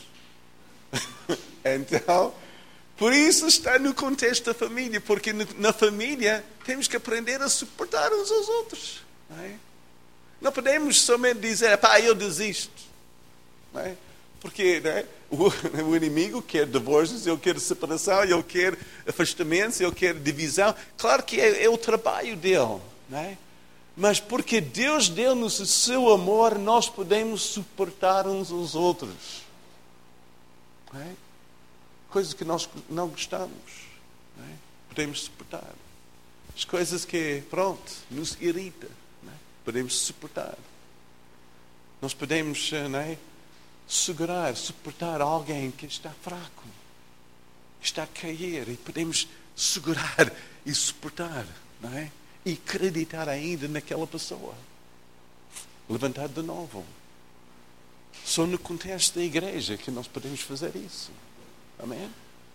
[SPEAKER 1] Então, por isso está no contexto da família, porque na família temos que aprender a suportar uns aos outros. Não é? Não podemos somente dizer, pá, eu desisto. Não é? Porque não é? o, o inimigo quer divórcios, ele quer separação, ele quer afastamentos, ele quer divisão. Claro que é, é o trabalho dele. Não é? Mas porque Deus deu-nos o seu amor, nós podemos suportar uns aos outros. Não é? Coisas que nós não gostamos. Não é? Podemos suportar. As coisas que, pronto, nos irritam. Podemos suportar. Nós podemos, não é, segurar, suportar alguém que está fraco, que está a cair, e podemos segurar e suportar, não é? E acreditar ainda naquela pessoa. Levantar de novo. Só no contexto da igreja que nós podemos fazer isso. Amém?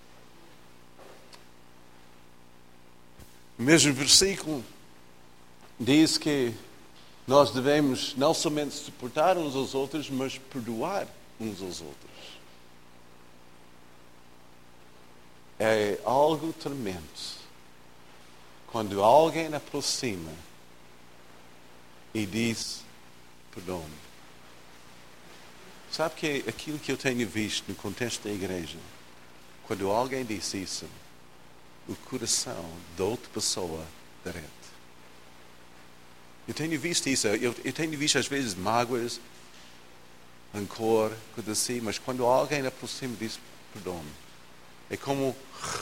[SPEAKER 1] O mesmo versículo diz que nós devemos não somente suportar uns aos outros, mas perdoar uns aos outros. É algo tremendo quando alguém aproxima e diz, perdoa-me. Sabe que é aquilo que eu tenho visto no contexto da igreja, quando alguém diz isso, o coração da outra pessoa derrete. Eu tenho visto isso, eu, eu tenho visto às vezes mágoas, rancor, coisa assim, mas quando alguém aproxima e diz, perdoa-me, é como...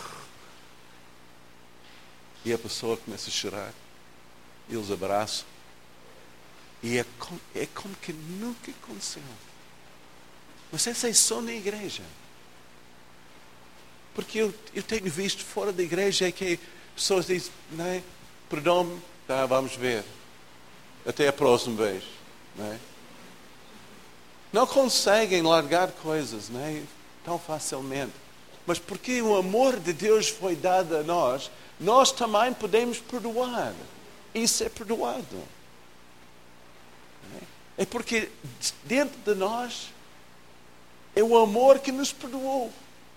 [SPEAKER 1] E a pessoa começa a chorar, eles abraçam, e é como, é como que nunca aconteceu. Mas isso é só na igreja. Porque eu, eu tenho visto fora da igreja é que pessoas dizem, não é? Perdoa-me, tá, vamos ver. Até a próxima vez. Não é? Não conseguem largar coisas, não é? Tão facilmente. Mas porque o amor de Deus foi dado a nós, nós também podemos perdoar. Isso é perdoado. Não é? É porque dentro de nós é o amor que nos perdoou.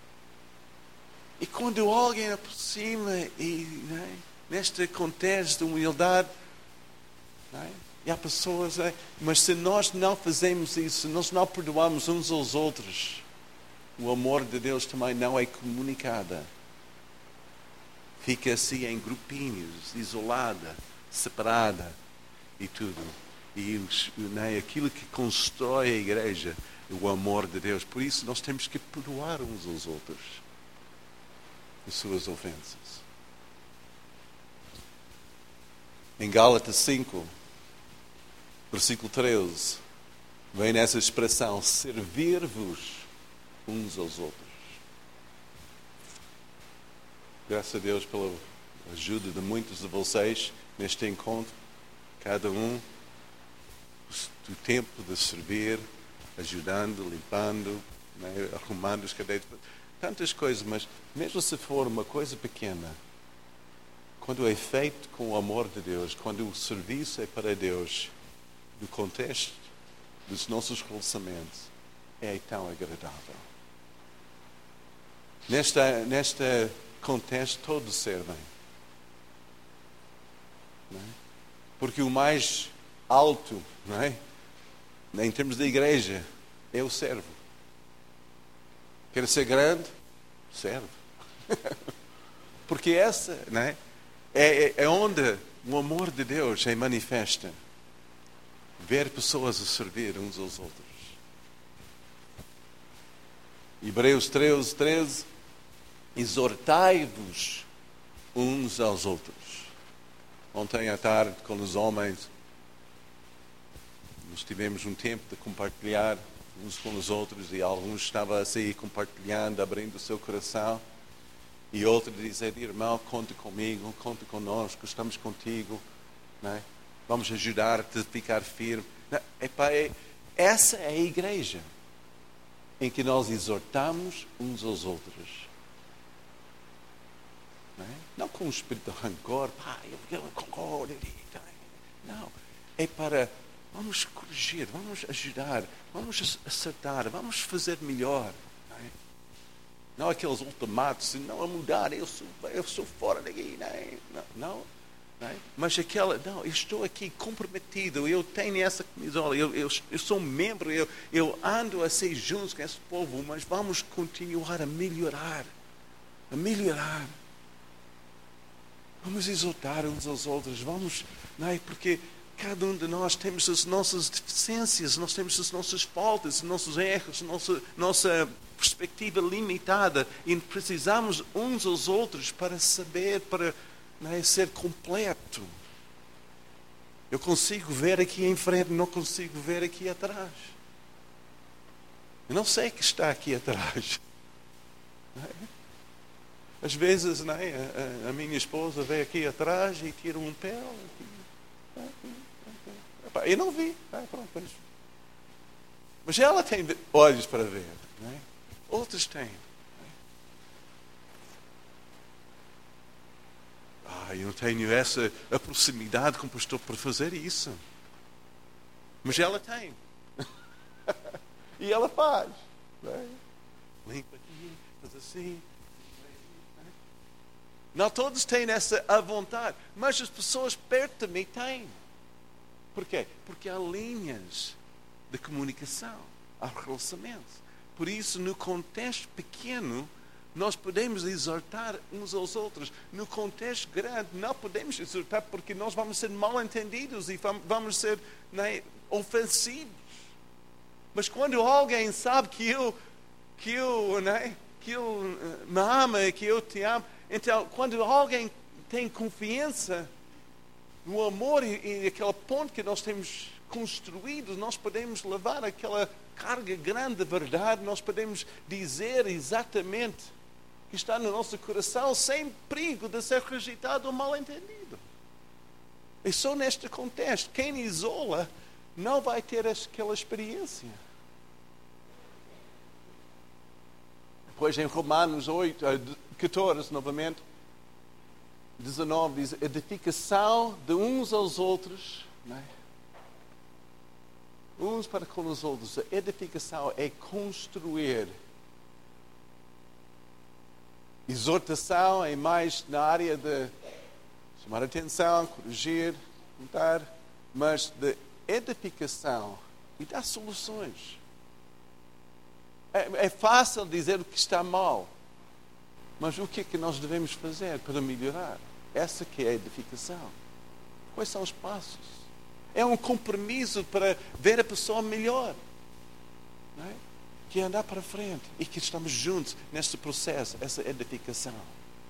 [SPEAKER 1] E quando alguém aproxima e, não é? Neste contexto de humildade, não é? E há pessoas, não é? Mas se nós não fazemos isso, se nós não perdoamos uns aos outros, o amor de Deus também não é comunicado. Fica assim em grupinhos, isolada, separada e tudo. E não é? Aquilo que constrói a igreja é o amor de Deus. Por isso nós temos que perdoar uns aos outros. as suas ofensas. Em Gálatas cinco, versículo treze, vem essa expressão, servir-vos uns aos outros. Graças a Deus pela ajuda de muitos de vocês neste encontro, cada um do tempo de servir, ajudando, limpando, né, arrumando os cadeiros, tantas coisas, mas mesmo se for uma coisa pequena, quando é feito com o amor de Deus, quando o serviço é para Deus, no contexto dos nossos relacionamentos, é tão agradável. Nesta, nesta contexto, todos servem. Não é? Porque o mais alto, não é? Em termos de igreja, é o servo. Quer ser grande? Serve. Porque essa, não é? É, é onde o amor de Deus é manifesta. Ver pessoas a servir uns aos outros. Hebreus treze, treze. Exortai-vos uns aos outros. Ontem à tarde, com os homens, nós tivemos um tempo de compartilhar uns com os outros e alguns estavam assim compartilhando, abrindo o seu coração. E outro dizer, irmão, conte comigo, conte conosco, estamos contigo, não é? Vamos ajudar-te a ficar firme. Não, epá, é, essa é a igreja em que nós exortamos uns aos outros. Não, é? Não com um espírito de rancor, pá, eu concordo. Não, é para, vamos corrigir, vamos ajudar, vamos acertar, vamos fazer melhor. Não aqueles ultimatos, não a mudar, eu sou, eu sou fora daqui. Não, não, não, mas aquela, não, eu estou aqui comprometido, eu tenho essa camisola, eu, eu, eu sou membro, eu, eu ando a ser junto com esse povo, mas vamos continuar a melhorar, a melhorar. Vamos exaltar uns aos outros, vamos, não é? Porque cada um de nós temos as nossas deficiências, nós temos as nossas faltas, os nossos erros, nossa, nossa perspectiva limitada e precisamos uns aos outros para saber, para, não é, ser completo. Eu consigo ver aqui em frente, não consigo ver aqui atrás. Eu não sei o que está aqui atrás. Não é? Às vezes, não é, a, a minha esposa vem aqui atrás e tira um pé. Eu não vi. Ah, pronto, mas... mas ela tem olhos para ver. Não é? Outros têm. Ah, eu não tenho essa a proximidade com o pastor para fazer isso. Mas ela tem. E ela faz. Não é? Limpa aqui, faz assim. Não todos têm essa a vontade, mas as pessoas perto de mim têm. Por quê? Porque há linhas de comunicação, há relacionamento. Por isso, no contexto pequeno, nós podemos exortar uns aos outros. No contexto grande, não podemos exortar porque nós vamos ser mal entendidos e vamos ser, não é, ofensivos. Mas quando alguém sabe que eu, que eu, não é, que eu me ama, que eu te amo, então, quando alguém tem confiança no amor e, e aquele ponto que nós temos construído, nós podemos levar aquela carga grande de verdade, nós podemos dizer exatamente o que está no nosso coração sem perigo de ser rejeitado ou mal entendido. E só neste contexto, quem isola não vai ter aquela experiência. Depois em Romanos oito, catorze, novamente, dezenove, diz edificação de uns aos outros, não é? Uns para com os outros. A edificação é construir. Exortação é mais na área de chamar a atenção, corrigir, contar, mas de edificação e dar soluções. É, é fácil dizer o que está mal, mas o que é que nós devemos fazer para melhorar? Essa que é a edificação. Quais são os passos? É um compromisso para ver a pessoa melhor. Não é? Que é andar para frente e que estamos juntos neste processo, essa edificação.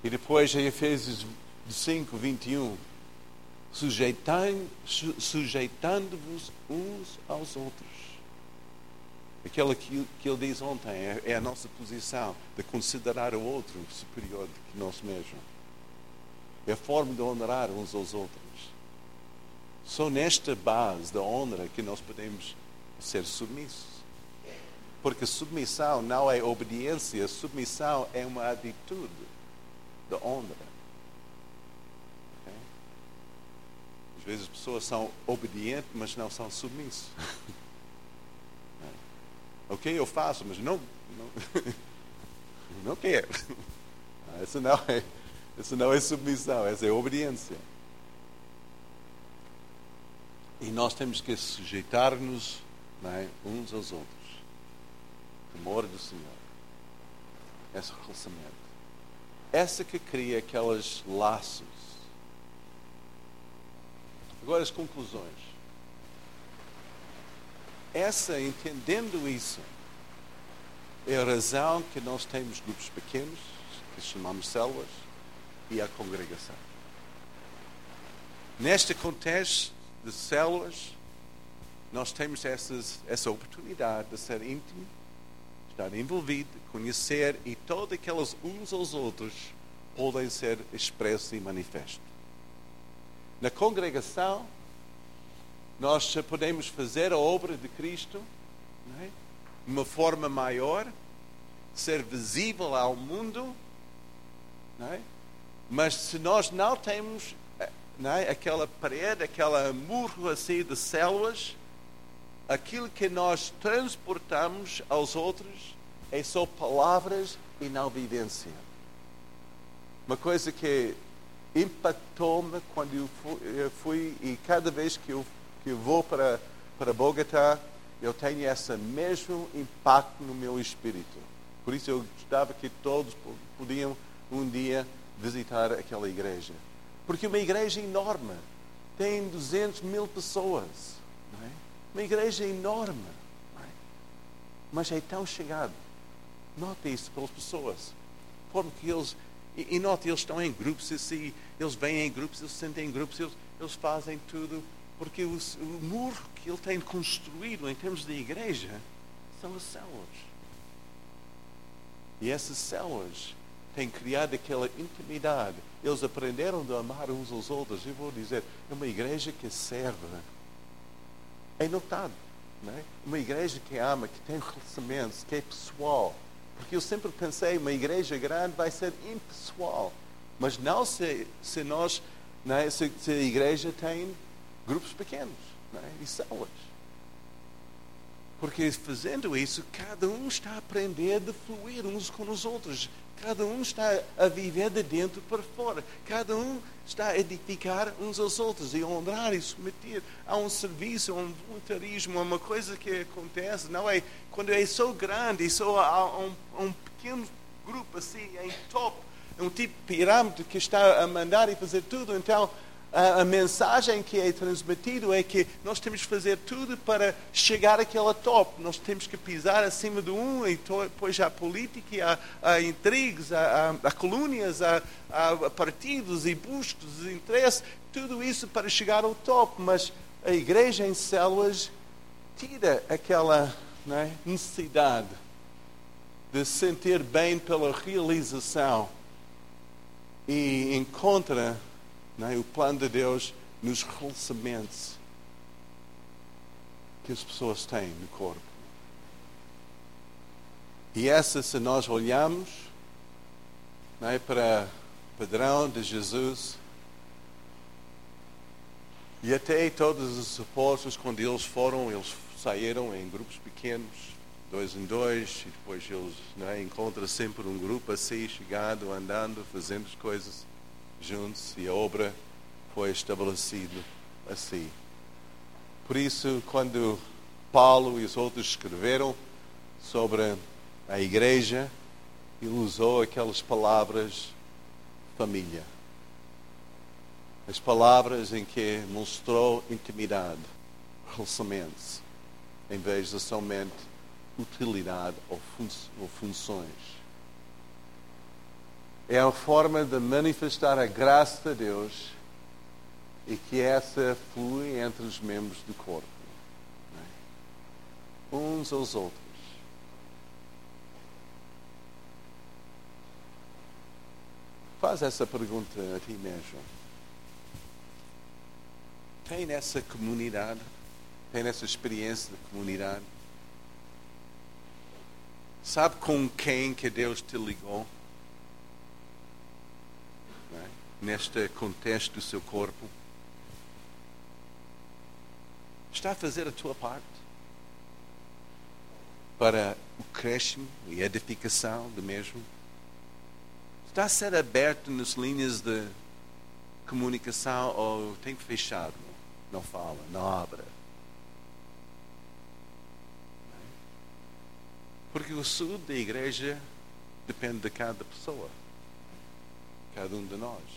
[SPEAKER 1] E depois em Efésios cinco, vinte e um, sujeitai- su- sujeitando-vos uns aos outros. Aquilo que, que ele diz ontem é, é a nossa posição de considerar o outro superior do que nós mesmos. É a forma de honrar uns aos outros. Só nesta base da honra que nós podemos ser submissos. Porque submissão não é obediência, submissão é uma atitude de honra. Okay? Às vezes as pessoas são obedientes, mas não são submissas. Ok, eu faço, mas não, não, não quero. Isso não é, isso não é submissão, essa é obediência. E nós temos que sujeitar-nos, não é, uns aos outros. Temor do Senhor. Esse relacionamento. Essa que cria aqueles laços. Agora as conclusões. Essa, entendendo isso, é a razão que nós temos grupos pequenos, que chamamos células, e a congregação. Neste contexto de células, nós temos essas, essa oportunidade de ser íntimo, estar envolvido, conhecer, e todas aquelas uns aos outros podem ser expressos e manifestos. Na congregação, nós podemos fazer a obra de Cristo, não é? De uma forma maior, ser visível ao mundo, não é? Mas se nós não temos, não é, aquela parede, aquela murro assim de células, aquilo que nós transportamos aos outros é só palavras e não vivência. Uma coisa que impactou-me quando eu fui, eu fui e cada vez que eu, que eu vou para, para Bogotá, eu tenho esse mesmo impacto no meu espírito. Por isso eu gostava que todos podiam um dia visitar aquela igreja. Porque é uma igreja enorme. Tem duzentas mil pessoas. Não é? Uma igreja enorme. Não é? Mas é tão chegado. Note isso pelas pessoas. Como que eles... E, e note, eles estão em grupos. Assim, eles vêm em grupos, eles se sentem em grupos. Eles, eles fazem tudo. Porque o, o muro que ele tem construído em termos de igreja são as células. E essas células têm criado aquela intimidade. Eles aprenderam a amar uns aos outros. Eu vou dizer, é uma igreja que serve. É notado. Não é? Uma igreja que ama, que tem relacionamentos, que é pessoal. Porque eu sempre pensei, uma igreja grande vai ser impessoal. Mas não se, se nós, não é? se, se a igreja tem grupos pequenos, não é? E células. Porque fazendo isso, cada um está a aprender de fluir uns com os outros. Cada um está a viver de dentro para fora. Cada um está a edificar uns aos outros e honrar e submeter. Há um serviço, um voluntarismo, uma coisa que acontece. Não é quando é só grande e só há um, um pequeno grupo assim, em top, um tipo de pirâmide que está a mandar e fazer tudo. Então, a, a mensagem que é transmitida é que nós temos que fazer tudo para chegar àquela top. Nós temos que pisar acima de um, e depois há política, há, há intrigas, há, há, há colúnias, há, há partidos e buscas e interesses. Tudo isso para chegar ao top. Mas a igreja em células tira aquela, não é, necessidade de se sentir bem pela realização e encontra, não é, o plano de Deus nos relacionamentos que as pessoas têm no corpo. E essa, se nós olhamos, não é, para o padrão de Jesus, e até todos os apóstolos, quando eles foram, eles saíram em grupos pequenos, dois em dois, e depois eles, não é, encontram sempre um grupo assim, chegado, andando, fazendo as coisas juntos, e a obra foi estabelecida assim. Por isso, quando Paulo e os outros escreveram sobre a igreja, ele usou aquelas palavras família. As palavras em que mostrou intimidade, relacionamentos, em vez de somente utilidade ou, fun- ou funções. É a forma de manifestar a graça de Deus e que essa flui entre os membros do corpo, não é? Uns aos outros. Faz essa pergunta a ti mesmo. Tem essa comunidade? Tem essa experiência de comunidade? Sabe com quem que Deus te ligou? Não é? Neste contexto do seu corpo? Está a fazer a tua parte para o crescimento e edificação do mesmo? Está a ser aberto nas linhas de comunicação ou tem fechado? Não fala, não abre. Porque o saúde da igreja depende de cada pessoa. Cada um de nós.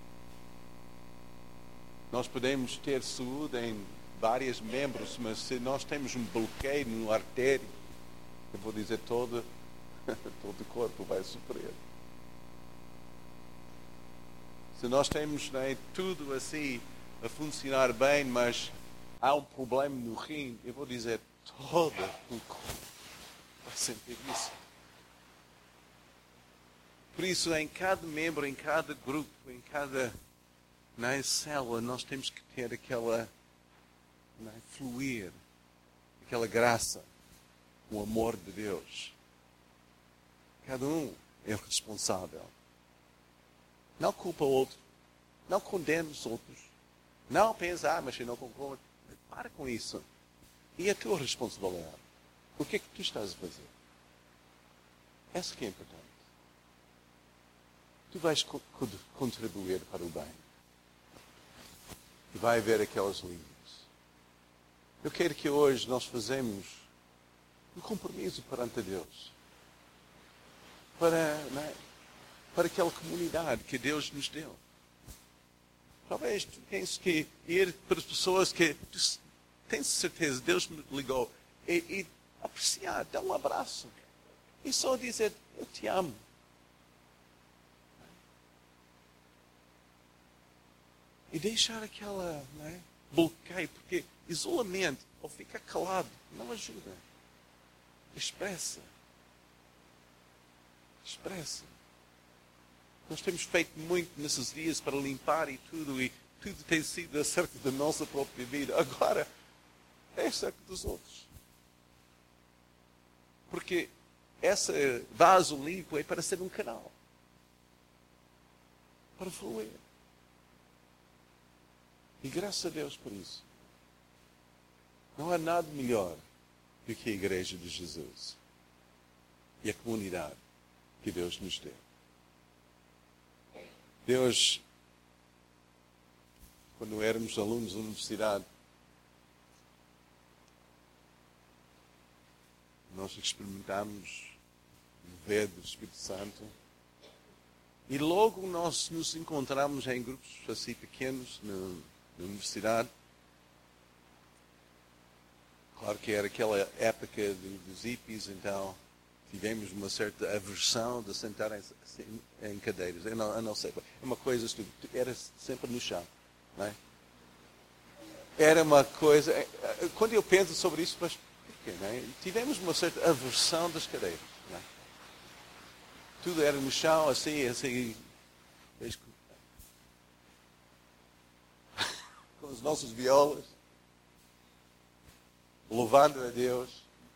[SPEAKER 1] Nós podemos ter saúde em vários membros, mas se nós temos um bloqueio no artério, eu vou dizer todo, todo o corpo vai sofrer. Se nós temos, né, tudo assim a funcionar bem, mas há um problema no rim, eu vou dizer todo o corpo vai sentir isso. Por isso, em cada membro, em cada grupo, em cada, né, célula, nós temos que ter aquela, né, fluir, aquela graça, o amor de Deus. Cada um é responsável. Não culpa o outro. Não condena os outros. Não pensa, ah, mas eu não concordo. Para com isso. E a tua responsabilidade? O que é que tu estás a fazer? Essa que é importante. Tu vais co- co- contribuir para o bem. E vai haver aquelas linhas. Eu quero que hoje nós fazemos um compromisso perante Deus. Para, não é? Para aquela comunidade que Deus nos deu. Talvez tu penses que ir para as pessoas que tu tens certeza Deus me ligou e, e apreciar, dar um abraço e só dizer eu te amo. E deixar aquela, não é, bloqueio, porque isolamento ou ficar calado não ajuda. Expressa. Expressa. Nós temos feito muito nesses dias para limpar e tudo, e tudo tem sido acerca da nossa própria vida. Agora, é acerca dos outros. Porque esse vaso limpo é para ser um canal. Para fluir. E graças a Deus por isso. Não há nada melhor do que a Igreja de Jesus. E a comunidade que Deus nos deu. Deus, quando éramos alunos da universidade, nós experimentámos o mover do Espírito Santo e logo nós nos encontramos em grupos assim pequenos na, na universidade. Claro que era aquela época de, dos hippies, então tivemos uma certa aversão de sentar em, em cadeiras. Eu não, eu não sei. É uma coisa estúpida. Era sempre no chão. Não é? Era uma coisa... Quando eu penso sobre isso, mas porquê, não é? Tivemos uma certa aversão das cadeiras. Não é? Tudo era no chão, assim, assim... Com as nossas violas. Louvando a Deus.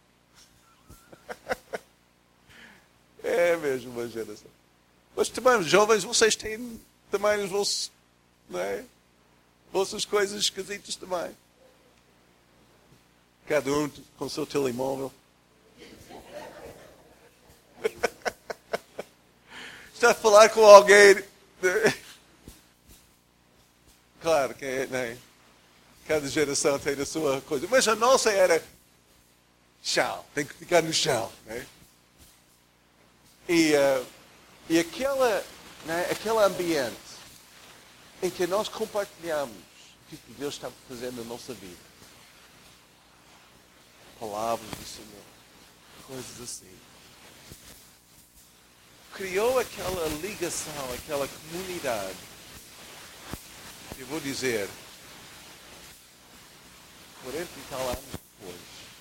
[SPEAKER 1] É mesmo uma geração. Mas também, jovens, vocês têm também os vossos, não é? Vossas coisas esquisitas também. Cada um com o seu telemóvel. Está a falar com alguém. Claro que é, não é? Cada geração tem a sua coisa. Mas a nossa era chão. Tem que ficar no chão, não é? E, uh, e aquela, né, aquele ambiente em que nós compartilhamos o que Deus está fazendo na nossa vida. Palavras do Senhor. Coisas assim. criou aquela ligação, aquela comunidade. Eu vou dizer, quarenta e tal anos depois,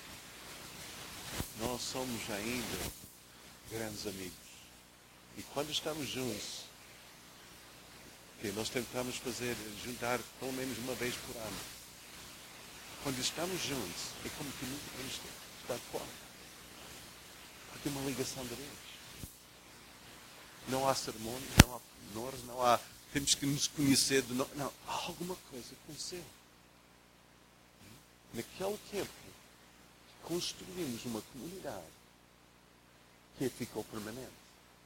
[SPEAKER 1] nós somos ainda grandes amigos. E quando estamos juntos, que nós tentamos fazer, juntar pelo menos uma vez por ano. Quando estamos juntos, é como que nunca temos estado fora. Porque é uma ligação de Deus. Não há cerimônias, não há menores, não há... Temos que nos conhecer de novo. Não, alguma coisa aconteceu. Naquele tempo, construímos uma comunidade que ficou permanente.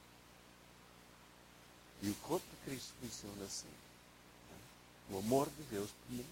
[SPEAKER 1] E o corpo de Cristo funciona assim. O amor de Deus permanece.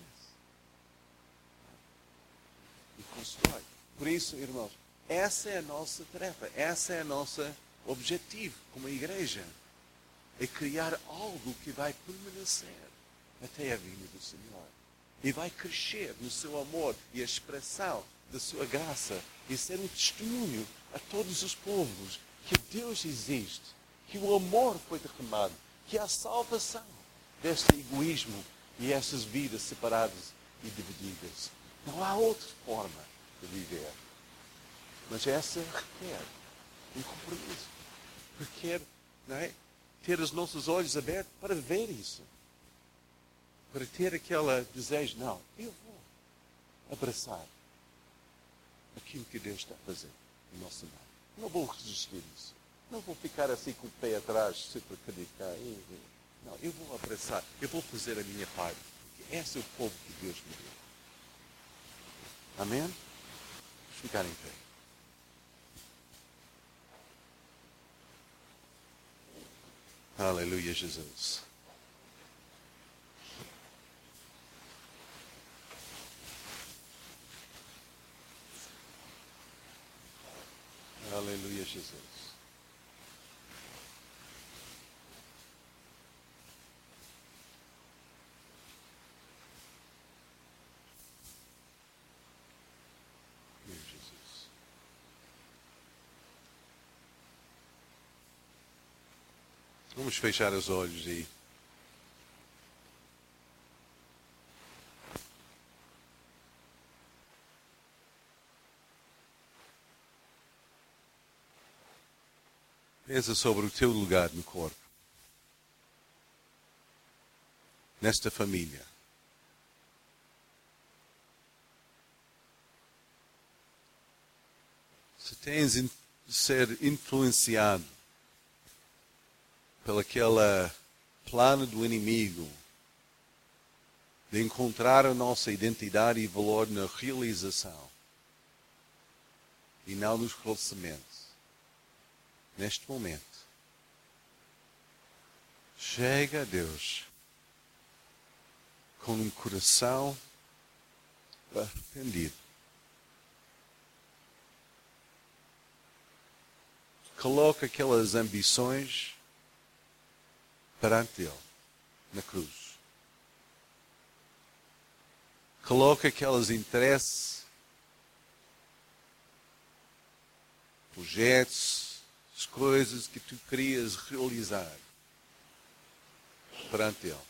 [SPEAKER 1] E constrói. Por isso, irmãos, essa é a nossa tarefa. Essa é a nossa objetivo como igreja. É criar algo que vai permanecer até a vinda do Senhor. E vai crescer no seu amor e a expressão da sua graça. E ser um testemunho a todos os povos que Deus existe. Que o amor foi derramado. Que há salvação deste egoísmo e estas vidas separadas e divididas. Não há outra forma de viver. Mas essa requer um compromisso. Requer, não é, ter os nossos olhos abertos para ver isso. Para ter aquele desejo, não, eu vou abraçar aquilo que Deus está a fazer no nosso meio. Não vou resistir a isso. Não vou ficar assim com o pé atrás, sempre acreditar. Não, eu vou abraçar, eu vou fazer a minha parte. Porque esse é o povo que Deus me deu. Amém? Vamos ficar em pé. Aleluia, Jesus. Aleluia, Jesus. Meu Jesus. Vamos fechar os olhos e pensa sobre o teu lugar no corpo, nesta família. Se tens de ser influenciado pelaquela plano do inimigo de encontrar a nossa identidade e valor na realização e não nos relacionamentos. Neste momento, chega a Deus com um coração arrependido. Coloca aquelas ambições perante Ele, na cruz. Coloca aqueles interesses, projetos, as coisas que tu querias realizar perante Ele.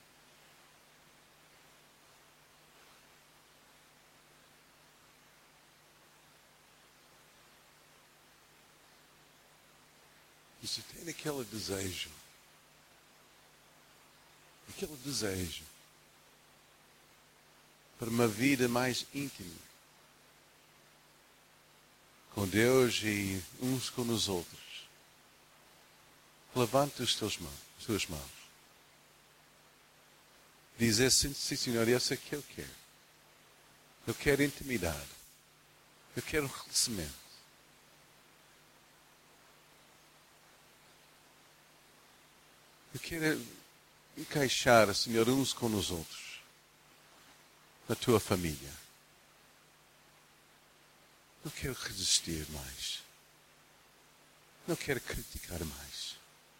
[SPEAKER 1] E se tem aquele desejo, aquele desejo para uma vida mais íntima com Deus e uns com os outros, levante os teus mãos, as tuas mãos. Diz assim, sim, Senhor, isso é que eu quero. Eu quero intimidade. Eu quero relacionamento. Eu quero encaixar, Senhor, uns com os outros na tua família. Não quero resistir mais. Não quero criticar mais.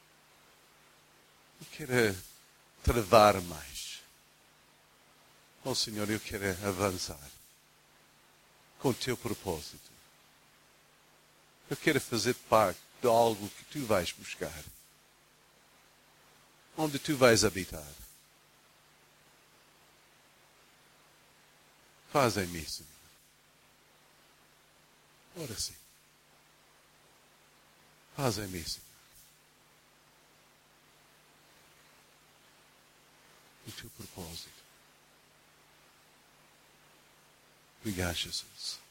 [SPEAKER 1] Não quero travar mais. Oh, Senhor, eu quero avançar com o teu propósito. Eu quero fazer parte de algo que tu vais buscar. Onde tu vais habitar. Faz em mim, Senhor. Ora sim. Faz em mim, Senhor. O teu propósito. Obrigado, Jesus.